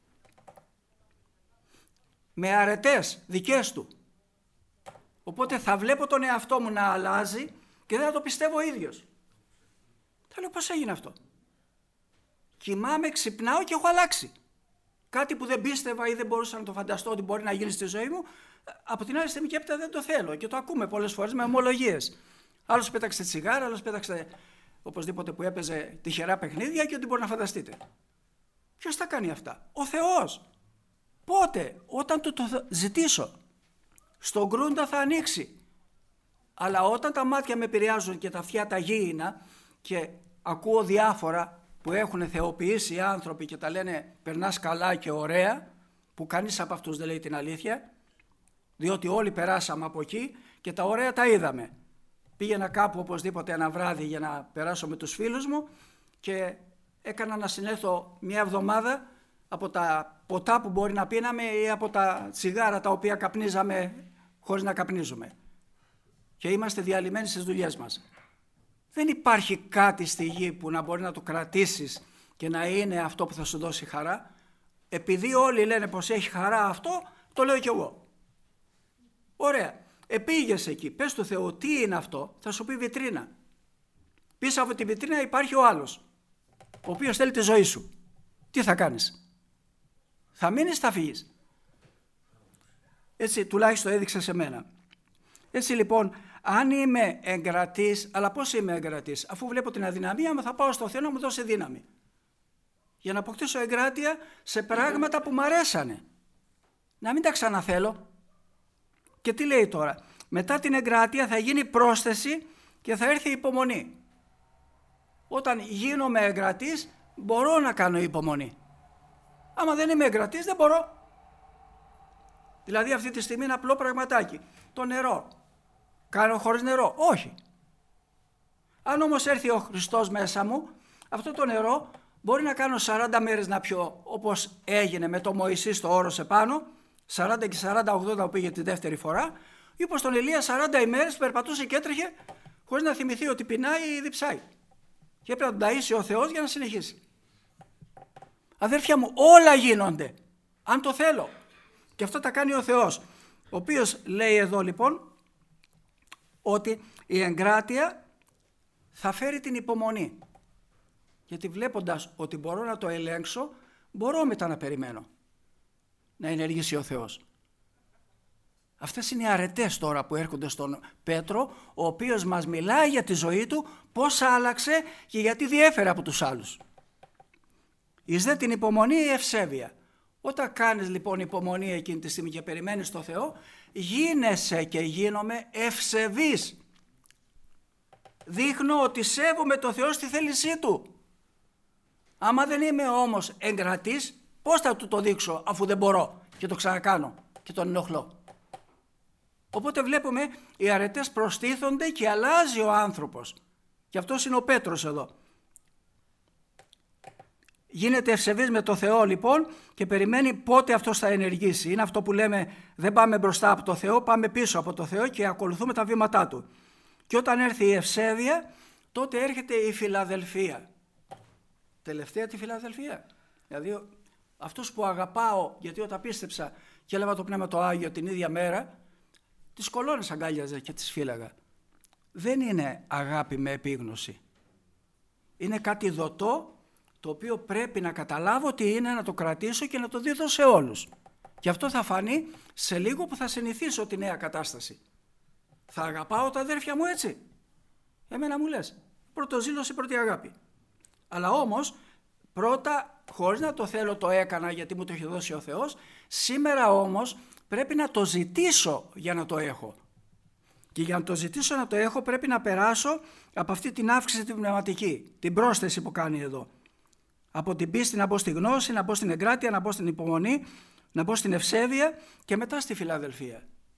με αρετές δικές του. Οπότε θα βλέπω τον εαυτό μου να αλλάζει και δεν θα το πιστεύω ο ίδιος. Θα λέω, πώς έγινε αυτό? Κοιμάμαι, ξυπνάω και έχω αλλάξει. Κάτι που δεν πίστευα ή δεν μπορούσα να το φανταστώ ότι μπορεί να γίνει στη ζωή μου, από την άλλη στιγμή και έπειτα δεν το θέλω. Και το ακούμε πολλές φορές με ομολογίες. Άλλος πέταξε τσιγάρα, άλλος πέταξε οπωσδήποτε που έπαιζε τυχερά παιχνίδια και ό,τι μπορεί να φανταστείτε. Ποιος τα κάνει αυτά? Ο Θεός. Πότε? Όταν του το ζητήσω. Στον γκρούντα θα ανοίξει. Αλλά όταν τα μάτια με επηρεάζουν και τα αυτιά τα γήινα και ακούω διάφορα που έχουν θεοποιήσει οι άνθρωποι και τα λένε περνάς καλά και ωραία, που κανείς από αυτούς δεν λέει την αλήθεια, διότι όλοι περάσαμε από εκεί και τα ωραία τα είδαμε. Πήγαινα κάπου οπωσδήποτε ένα βράδυ για να περάσω με τους φίλους μου και έκανα να συνέλθω μια εβδομάδα από τα ποτά που μπορεί να πίναμε ή από τα τσιγάρα τα οποία καπνίζαμε χωρίς να καπνίζουμε. Και είμαστε διαλυμένοι στις δουλειές μας. Δεν υπάρχει κάτι στη γη που να μπορεί να το κρατήσεις και να είναι αυτό που θα σου δώσει χαρά. Επειδή όλοι λένε πως έχει χαρά αυτό, το λέω κι εγώ. Ωραία. Επήγες εκεί, πες του Θεού τι είναι αυτό, θα σου πει βιτρίνα. Πίσω από τη βιτρίνα υπάρχει ο άλλος, ο οποίος θέλει τη ζωή σου. Τι θα κάνεις? Θα μείνεις, θα φύγεις? Έτσι τουλάχιστον έδειξε σε μένα. Έτσι λοιπόν, αν είμαι εγκρατής, αλλά πώς είμαι εγκρατής? Αφού βλέπω την αδυναμία μου, θα πάω στο Θεό να μου δώσει δύναμη. Για να αποκτήσω εγκράτεια σε πράγματα που μ' αρέσανε. Να μην τα ξαναθέλω. Και τι λέει τώρα? Μετά την εγκράτεια θα γίνει πρόσθεση και θα έρθει η υπομονή. Όταν γίνομαι εγκρατής, μπορώ να κάνω υπομονή. Άμα δεν είμαι εγκρατής, δεν μπορώ. Δηλαδή αυτή τη στιγμή είναι απλό πραγματάκι. Το νερό. Κάνω χωρίς νερό? Όχι. Αν όμως έρθει ο Χριστός μέσα μου, αυτό το νερό μπορεί να κάνω 40 μέρες να πιω, όπως έγινε με το Μωυσή στο όρος επάνω, 40 και 40-80 που πήγε τη δεύτερη φορά, ή όπως τον Ηλία 40 ημέρες περπατούσε και έτρεχε χωρίς να θυμηθεί ότι πεινάει ή διψάει. Και έπρεπε να τον ταΐσει ο Θεός για να συνεχίσει. Αδέρφια μου, όλα γίνονται, αν το θέλω. Και αυτό τα κάνει ο Θεός, ο οποίος λέει εδώ λοιπόν ότι η εγκράτεια θα φέρει την υπομονή. Γιατί βλέποντας ότι μπορώ να το ελέγξω, μπορώ μετά να περιμένω να ενεργήσει ο Θεός. Αυτές είναι οι αρετές τώρα που έρχονται στον Πέτρο, ο οποίος μας μιλάει για τη ζωή του, πώς άλλαξε και γιατί διέφερε από τους άλλους. Εις δε την υπομονή η ευσέβεια. Όταν κάνεις λοιπόν υπομονή εκείνη τη στιγμή και περιμένεις το Θεό, γίνεσαι και γίνομαι ευσεβής. Δείχνω ότι σέβομαι το Θεό στη θέλησή Του. Άμα δεν είμαι όμως εγκρατής, πώς θα Του το δείξω αφού δεν μπορώ και το ξανακάνω και τον ενοχλώ? Οπότε βλέπουμε οι αρετές προστίθονται και αλλάζει ο άνθρωπος. Και αυτός είναι ο Πέτρος εδώ. Γίνεται ευσεβής με το Θεό λοιπόν και περιμένει πότε αυτός θα ενεργήσει. Είναι αυτό που λέμε, δεν πάμε μπροστά από το Θεό, πάμε πίσω από το Θεό και ακολουθούμε τα βήματά Του. Και όταν έρθει η ευσέβεια, τότε έρχεται η φιλαδελφία. Τελευταία τη φιλαδελφία. Δηλαδή αυτός που αγαπάω, γιατί όταν πίστεψα και έλαβα το Πνεύμα το Άγιο την ίδια μέρα, τις κολόνες αγκάλιαζα και τις φύλαγα. Δεν είναι αγάπη με επίγνωση. Είναι κάτι δοτό, το οποίο πρέπει να καταλάβω τι είναι, να το κρατήσω και να το δίδω σε όλους. Και αυτό θα φανεί σε λίγο που θα συνηθίσω τη νέα κατάσταση. Θα αγαπάω τα αδέρφια μου έτσι? Εμένα μου λες, πρωτοζήλωση, πρώτη αγάπη. Αλλά όμως, πρώτα, χωρίς να το θέλω το έκανα γιατί μου το έχει δώσει ο Θεός, σήμερα όμως πρέπει να το ζητήσω για να το έχω. Και για να το ζητήσω να το έχω πρέπει να περάσω από αυτή την αύξηση την πνευματική, την πρόσθεση που κάνει εδώ. Από την πίστη να μπω στη γνώση, να μπω στην εγκράτεια, να μπω στην υπομονή, να μπω στην ευσέβεια και μετά στη φιλαδελφία.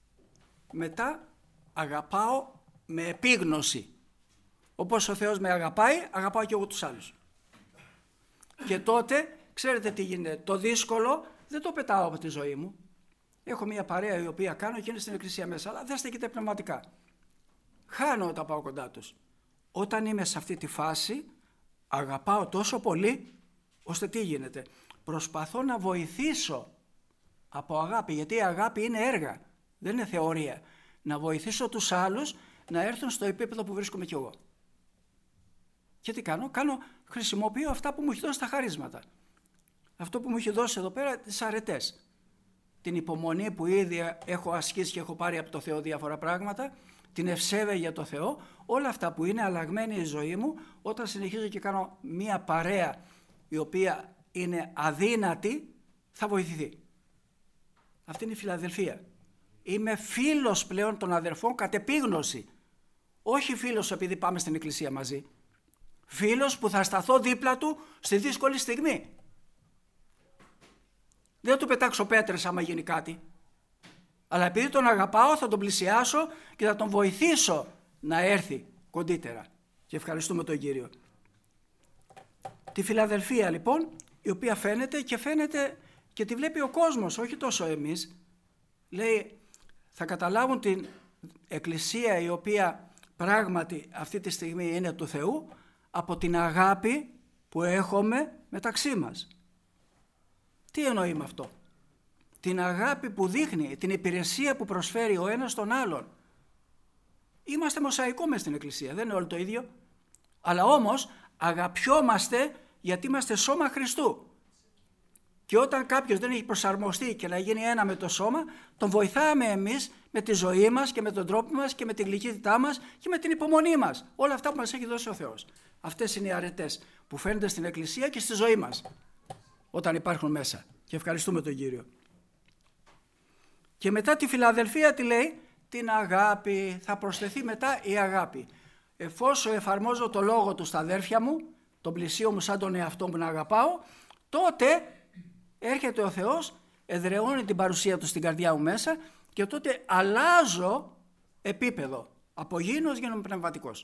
Μετά αγαπάω με επίγνωση. Όπως ο Θεός με αγαπάει, αγαπάω και εγώ τους άλλους. Και τότε, ξέρετε τι γίνεται, το δύσκολο δεν το πετάω από τη ζωή μου. Έχω μια παρέα η οποία κάνω και είναι στην εκκλησία μέσα, αλλά δεν στέκεται πνευματικά. Χάνω όταν πάω κοντά τους. Όταν είμαι σε αυτή τη φάση, αγαπάω τόσο πολύ, ώστε τι γίνεται? Προσπαθώ να βοηθήσω από αγάπη, γιατί η αγάπη είναι έργα, δεν είναι θεωρία. Να βοηθήσω τους άλλους να έρθουν στο επίπεδο που βρίσκομαι κι εγώ. Και τι κάνω? Χρησιμοποιώ αυτά που μου έχει δώσει τα χαρίσματα. Αυτό που μου έχει δώσει εδώ πέρα, τις αρετές. Την υπομονή που ήδη έχω ασκήσει και έχω πάρει από το Θεό διάφορα πράγματα, την ευσέβεια για το Θεό, όλα αυτά που είναι αλλαγμένη η ζωή μου, όταν συνεχίζω και κάνω μία παρέα η οποία είναι αδύνατη, θα βοηθηθεί. Αυτή είναι η φιλαδελφία. Είμαι φίλος πλέον των αδερφών κατ' επίγνωση. Όχι φίλος επειδή πάμε στην εκκλησία μαζί. Φίλος που θα σταθώ δίπλα του στη δύσκολη στιγμή. Δεν θα του πετάξω πέτρες άμα γίνει κάτι. Αλλά επειδή τον αγαπάω θα τον πλησιάσω και θα τον βοηθήσω να έρθει κοντύτερα. Και ευχαριστούμε τον Κύριο. Τη φιλαδελφία λοιπόν, η οποία φαίνεται και τη βλέπει ο κόσμος, όχι τόσο εμείς. Λέει, θα καταλάβουν την εκκλησία η οποία πράγματι αυτή τη στιγμή είναι του Θεού από την αγάπη που έχουμε μεταξύ μας. Τι εννοεί με αυτό? Την αγάπη που δείχνει, την υπηρεσία που προσφέρει ο ένας τον άλλον. Είμαστε μοσαϊκό μες στην εκκλησία, δεν είναι όλο το ίδιο. Αλλά όμως αγαπιόμαστε γιατί είμαστε σώμα Χριστού. Και όταν κάποιος δεν έχει προσαρμοστεί και να γίνει ένα με το σώμα, τον βοηθάμε εμείς με τη ζωή μας και με τον τρόπο μας και με την γλυκύτητά μας και με την υπομονή μας. Όλα αυτά που μας έχει δώσει ο Θεός. Αυτές είναι οι αρετές που φαίνονται στην Εκκλησία και στη ζωή μας όταν υπάρχουν μέσα. Και ευχαριστούμε τον Κύριο. Και μετά τη φιλαδελφία τι λέει? Την αγάπη. Θα προσθεθεί μετά η αγάπη. Εφόσον εφαρμόζω το λόγο του στα αδέρφια μου, τον πλησίο μου σαν τον εαυτό μου να αγαπάω, τότε έρχεται ο Θεός, εδραιώνει την παρουσία του στην καρδιά μου μέσα και τότε αλλάζω επίπεδο. Από γήινος γίνομαι πνευματικός.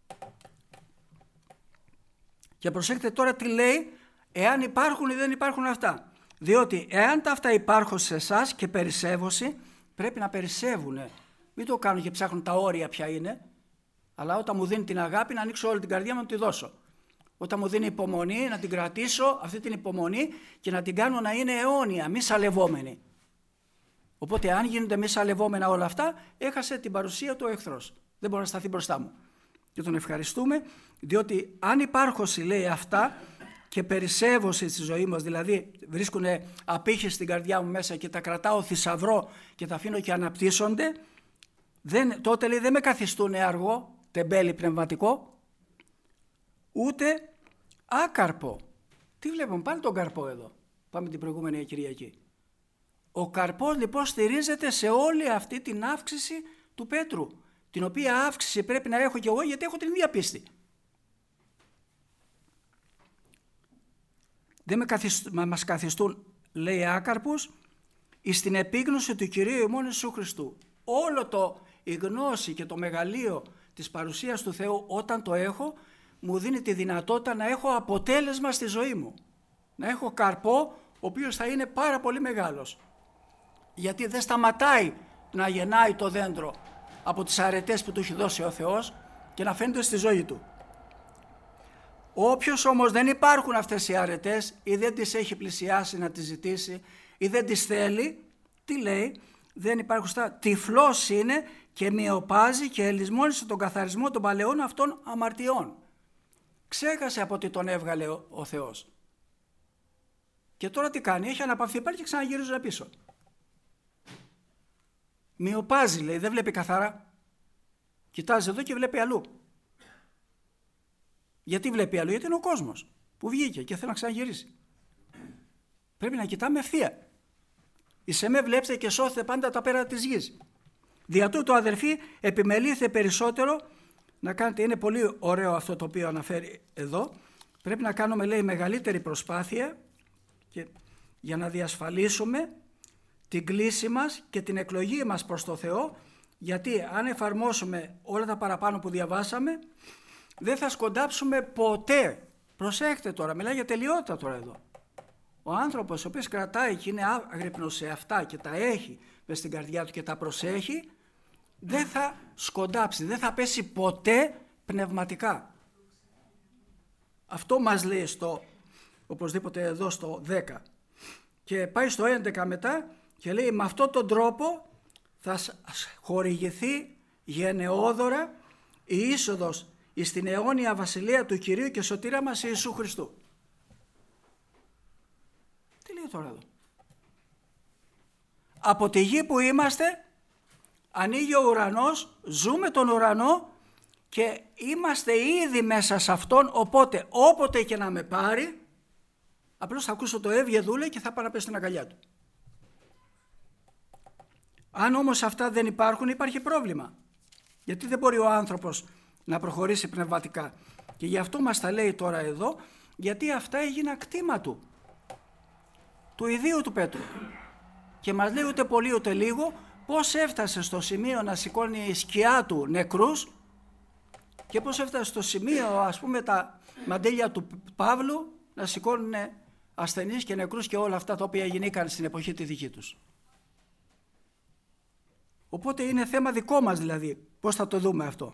Και προσέξτε τώρα τι λέει, εάν υπάρχουν ή δεν υπάρχουν αυτά. Διότι εάν τα αυτά υπάρχουν σε εσάς και περισσεύωση, πρέπει να περισσεύουνε. Μην το κάνουν και ψάχνουν τα όρια ποια είναι, αλλά όταν μου δίνει την αγάπη να ανοίξω όλη την καρδιά μου να τη δώσω. Όταν μου δίνει υπομονή να την κρατήσω αυτή την υπομονή και να την κάνω να είναι αιώνια, μη σαλευόμενη. Οπότε αν γίνονται μη σαλευόμενα όλα αυτά, έχασε την παρουσία του ο εχθρός. Δεν μπορεί να σταθεί μπροστά μου. Και τον ευχαριστούμε, διότι αν υπάρχωση λέει αυτά και περισσεύωση στη ζωή μας, δηλαδή βρίσκουν απήχηση στην καρδιά μου μέσα και τα κρατάω θησαυρό και τα αφήνω και αναπτύσσονται, τότε λέει δεν με καθιστούν αργό, τεμπέλη πνευματικό, ούτε άκαρπο. Τι βλέπουμε, πάλι τον καρπό εδώ. Πάμε την προηγούμενη Κυριακή. Ο καρπός λοιπόν στηρίζεται σε όλη αυτή την αύξηση του Πέτρου, την οποία αύξηση πρέπει να έχω και εγώ γιατί έχω την ίδια πίστη. Δεν μας καθιστούν, λέει, άκαρπους εις την επίγνωση του Κυρίου ημών Ιησού Χριστού. Όλο η γνώση και το μεγαλείο της παρουσίας του Θεού όταν το έχω, μου δίνει τη δυνατότητα να έχω αποτέλεσμα στη ζωή μου. Να έχω καρπό ο οποίος θα είναι πάρα πολύ μεγάλος. Γιατί δεν σταματάει να γεννάει το δέντρο από τις αρετές που του έχει δώσει ο Θεός και να φαίνεται στη ζωή του. Όποιος όμως δεν υπάρχουν αυτές οι αρετές ή δεν τις έχει πλησιάσει να τις ζητήσει ή δεν τις θέλει, τι λέει? Δεν υπάρχουν στα τυφλός είναι και μειοπάζει και ελισμόνισε τον καθαρισμό των παλαιών αυτών αμαρτιών. Ξέχασε από τι τον έβγαλε ο Θεός. Και τώρα τι κάνει? Έχει αναπαυθεί πάλι και ξαναγυρίζει πίσω. Μειοπάζει, λέει, δεν βλέπει καθαρά. Κοιτάζει εδώ και βλέπει αλλού. Γιατί βλέπει αλλού? Γιατί είναι ο κόσμος που βγήκε και θέλει να ξαναγυρίσει. Πρέπει να κοιτάμε ευθεία. Εις εμέ βλέπετε και σώθετε πάντα τα πέρα της γης. Δια τούτο αδελφοί επιμελήθε περισσότερο να κάνετε, είναι πολύ ωραίο αυτό το οποίο αναφέρει εδώ, πρέπει να κάνουμε, λέει, μεγαλύτερη προσπάθεια για να διασφαλίσουμε την κλίση μας και την εκλογή μας προς το Θεό, γιατί αν εφαρμόσουμε όλα τα παραπάνω που διαβάσαμε δεν θα σκοντάψουμε ποτέ. Προσέχτε τώρα, μιλάει για τελειότητα τώρα εδώ. Ο άνθρωπος ο οποίος κρατάει και είναι άγρυπνος σε αυτά και τα έχει μες στην καρδιά του και τα προσέχει, δεν θα σκοντάψει, δεν θα πέσει ποτέ πνευματικά. Αυτό μας λέει οπωσδήποτε εδώ στο 10. Και πάει στο 11 μετά και λέει με αυτόν τον τρόπο θα χορηγηθεί γενναιόδωρα η είσοδος εις την αιώνια βασιλεία του Κυρίου και σωτήρα μας Ιησού Χριστού. Τι λέει τώρα εδώ? Από τη γη που είμαστε ανοίγει ο ουρανός, ζούμε τον ουρανό και είμαστε ήδη μέσα σε αυτόν, οπότε όποτε και να με πάρει απλώς θα ακούσω το έβγε δούλε και θα πάω να πέσω στην αγκαλιά του. Αν όμως αυτά δεν υπάρχουν, υπάρχει πρόβλημα. Γιατί δεν μπορεί ο άνθρωπος να προχωρήσει πνευματικά. Και γι' αυτό μας τα λέει τώρα εδώ, γιατί αυτά έγιναν κτήμα του ιδίου του Πέτρου. Και μας λέει ούτε πολύ ούτε λίγο πώς έφτασε στο σημείο να σηκώνει η σκιά του νεκρούς και πώς έφτασε στο σημείο, ας πούμε, τα μαντήλια του Παύλου να σηκώνουν ασθενείς και νεκρούς και όλα αυτά τα οποία γινήκαν στην εποχή τη δική τους. Οπότε είναι θέμα δικό μας, δηλαδή πώς θα το δούμε αυτό.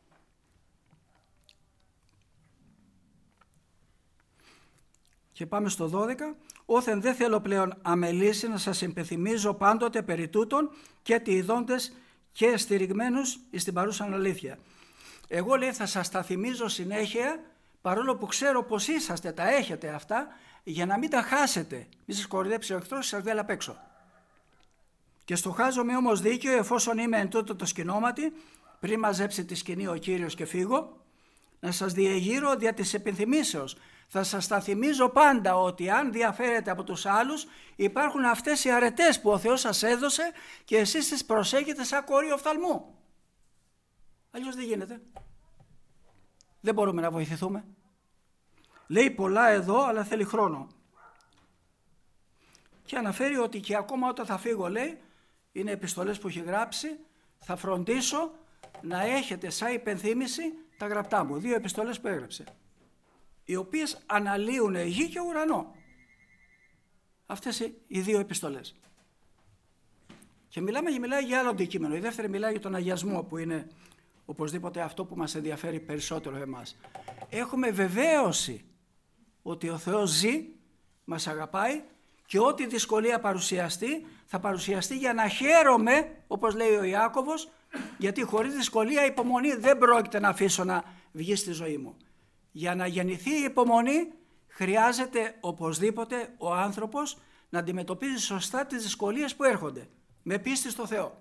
Και πάμε στο 12. Όθεν δεν θέλω πλέον αμελήσει να σας υπενθυμίζω πάντοτε περί τούτων και τι ειδώντες και στηριγμένους εις την παρούσαν αλήθεια. Εγώ, λέει, θα σας τα θυμίζω συνέχεια, παρόλο που ξέρω πως είσαστε, τα έχετε αυτά, για να μην τα χάσετε. Μην σας κοροϊδέψει ο εχθρός, σας βγάλει απ' έξω. Και στοχάζομαι όμως δίκαιο, εφόσον είμαι εν τούτο το σκηνώματι, πριν μαζέψει τη σκηνή ο Κύριος και φύγω, να σας διεγείρω δια της επιθυμήσεως. Θα σας τα θυμίζω πάντα ότι αν διαφέρετε από τους άλλους, υπάρχουν αυτές οι αρετές που ο Θεός σας έδωσε και εσείς τις προσέχετε σαν κορί οφθαλμού. Αλλιώς δεν γίνεται. Δεν μπορούμε να βοηθηθούμε. Λέει πολλά εδώ, αλλά θέλει χρόνο. Και αναφέρει ότι και ακόμα όταν θα φύγω, λέει, είναι επιστολές που έχει γράψει, θα φροντίσω να έχετε σαν υπενθύμηση τα γραπτά μου. 2 επιστολές που έγραψε, οι οποίες αναλύουν γη και ουρανό. Αυτές οι 2 επιστολές. Και μιλάει για άλλο αντικείμενο. Η δεύτερη μιλάει για τον αγιασμό, που είναι οπωσδήποτε αυτό που μας ενδιαφέρει περισσότερο εμάς. Έχουμε βεβαίωση ότι ο Θεός ζει, μας αγαπάει και ό,τι δυσκολία παρουσιαστεί, θα παρουσιαστεί για να χαίρομαι, όπως λέει ο Ιάκωβος, γιατί χωρίς δυσκολία υπομονή δεν πρόκειται να αφήσω να βγει στη ζωή μου. Για να γεννηθεί η υπομονή χρειάζεται οπωσδήποτε ο άνθρωπος να αντιμετωπίζει σωστά τις δυσκολίες που έρχονται, με πίστη στο Θεό.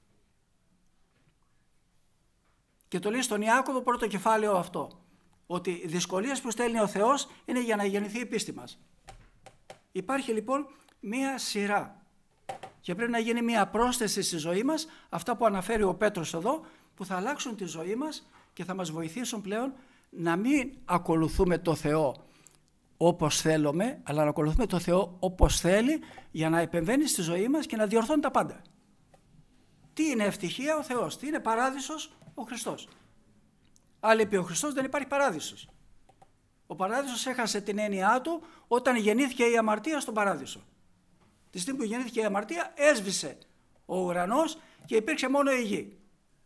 Και το λέει στον Ιάκωβο πρώτο κεφάλαιο αυτό, ότι οι δυσκολίες που στέλνει ο Θεός είναι για να γεννηθεί η πίστη μας. Υπάρχει λοιπόν μία σειρά και πρέπει να γίνει μία πρόσθεση στη ζωή μας, αυτά που αναφέρει ο Πέτρος εδώ, που θα αλλάξουν τη ζωή μας και θα μας βοηθήσουν πλέον να μην ακολουθούμε το Θεό όπως θέλουμε, αλλά να ακολουθούμε το Θεό όπως θέλει, για να επεμβαίνει στη ζωή μας και να διορθώνει τα πάντα. Τι είναι ευτυχία? Ο Θεός. Τι είναι παράδεισος? Ο Χριστός. Άλλοι είπε ο Χριστός, δεν υπάρχει παράδεισος. Ο παράδεισος έχασε την έννοιά του όταν γεννήθηκε η αμαρτία στον παράδεισο. Τη στιγμή που γεννήθηκε η αμαρτία έσβησε ο ουρανός και υπήρξε μόνο η γη.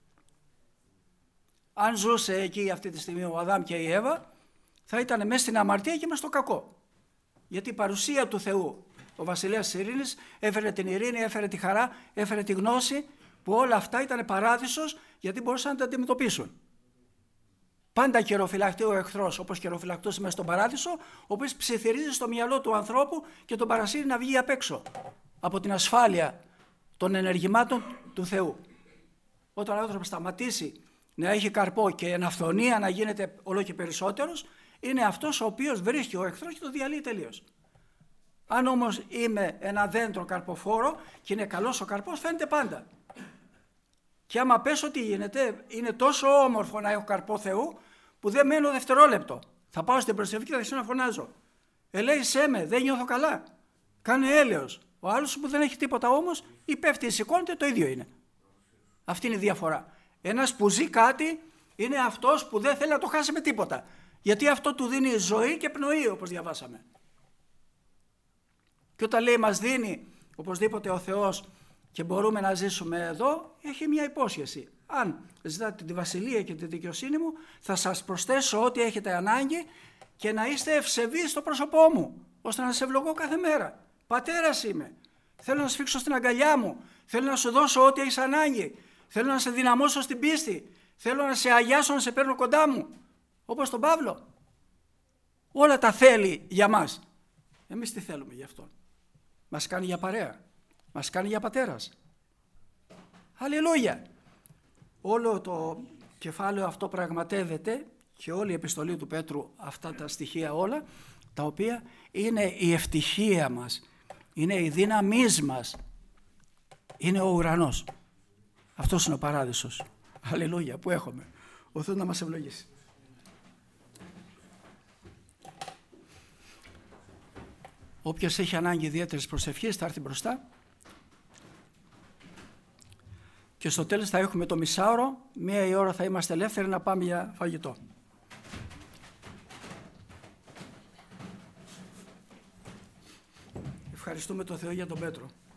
Αν ζούσε εκεί αυτή τη στιγμή ο Αδάμ και η Εύα, θα ήταν μέσα στην αμαρτία και μέσα στο κακό. Γιατί η παρουσία του Θεού, ο βασιλέας της ειρήνης, έφερε την ειρήνη, έφερε τη χαρά, έφερε τη γνώση, που όλα αυτά ήταν παράδεισος γιατί μπορούσαν να τα αντιμετωπίσουν. Πάντα καιροφυλακτεί ο εχθρός, όπως καιροφυλακτούσε μέσα στον παράδεισο, ο οποίος ψιθυρίζει στο μυαλό του ανθρώπου και τον παρασύρει να βγει απ' έξω από την ασφάλεια των ενεργημάτων του Θεού. Όταν ο άνθρωπος σταματήσει να έχει καρπό και εν αυθονία να γίνεται όλο και περισσότερος, είναι αυτός ο οποίος βρίσκει ο εχθρός και το διαλύει τελείως. Αν όμως είμαι ένα δέντρο καρποφόρο και είναι καλός ο καρπός, φαίνεται πάντα. Και άμα πέσω, τι γίνεται? Είναι τόσο όμορφο να έχω καρπό Θεού που δεν μένω δευτερόλεπτο. Θα πάω στην προσευχή και θα αρχίσω να φωνάζω. Ελέησέ με, δεν νιώθω καλά. Κάνε έλεος. Ο άλλος που δεν έχει τίποτα όμως, ή πέφτει ή σηκώνεται, το ίδιο είναι. Αυτή είναι η διαφορά. Ένας που ζει κάτι είναι αυτός που δεν θέλει να το χάσει με τίποτα. Γιατί αυτό του δίνει ζωή και πνοή, όπως διαβάσαμε. Και όταν λέει μας δίνει οπωσδήποτε ο Θεός και μπορούμε να ζήσουμε εδώ, έχει μια υπόσχεση. Αν ζητάτε τη βασιλεία και τη δικαιοσύνη μου, θα σας προσθέσω ό,τι έχετε ανάγκη και να είστε ευσεβείς στο πρόσωπό μου, ώστε να σε ευλογώ κάθε μέρα. Πατέρας είμαι. Θέλω να σε φίξω στην αγκαλιά μου. Θέλω να σου δώσω ό,τι έχεις ανάγκη. Θέλω να σε δυναμώσω στην πίστη. Θέλω να σε αγιάσω, να σε παίρνω κοντά μου. Όπως τον Παύλο. Όλα τα θέλει για μας. Εμείς τι θέλουμε γι' αυτό? Μας κάνει για παρέα. Μας κάνει για πατέρας. Αλληλούια. Όλο το κεφάλαιο αυτό πραγματεύεται και όλη η επιστολή του Πέτρου αυτά τα στοιχεία όλα, τα οποία είναι η ευτυχία μας, είναι η δύναμής μας, είναι ο ουρανός. Αυτός είναι ο παράδεισος. Αλληλούια που έχουμε. Ο Θεός να μας ευλογήσει. Όποιος έχει ανάγκη ιδιαίτερης προσευχής θα έρθει μπροστά. Και στο τέλος θα έχουμε το μισάωρο, 1 η ώρα θα είμαστε ελεύθεροι να πάμε για φαγητό. Ευχαριστούμε τον Θεό για τον Πέτρο.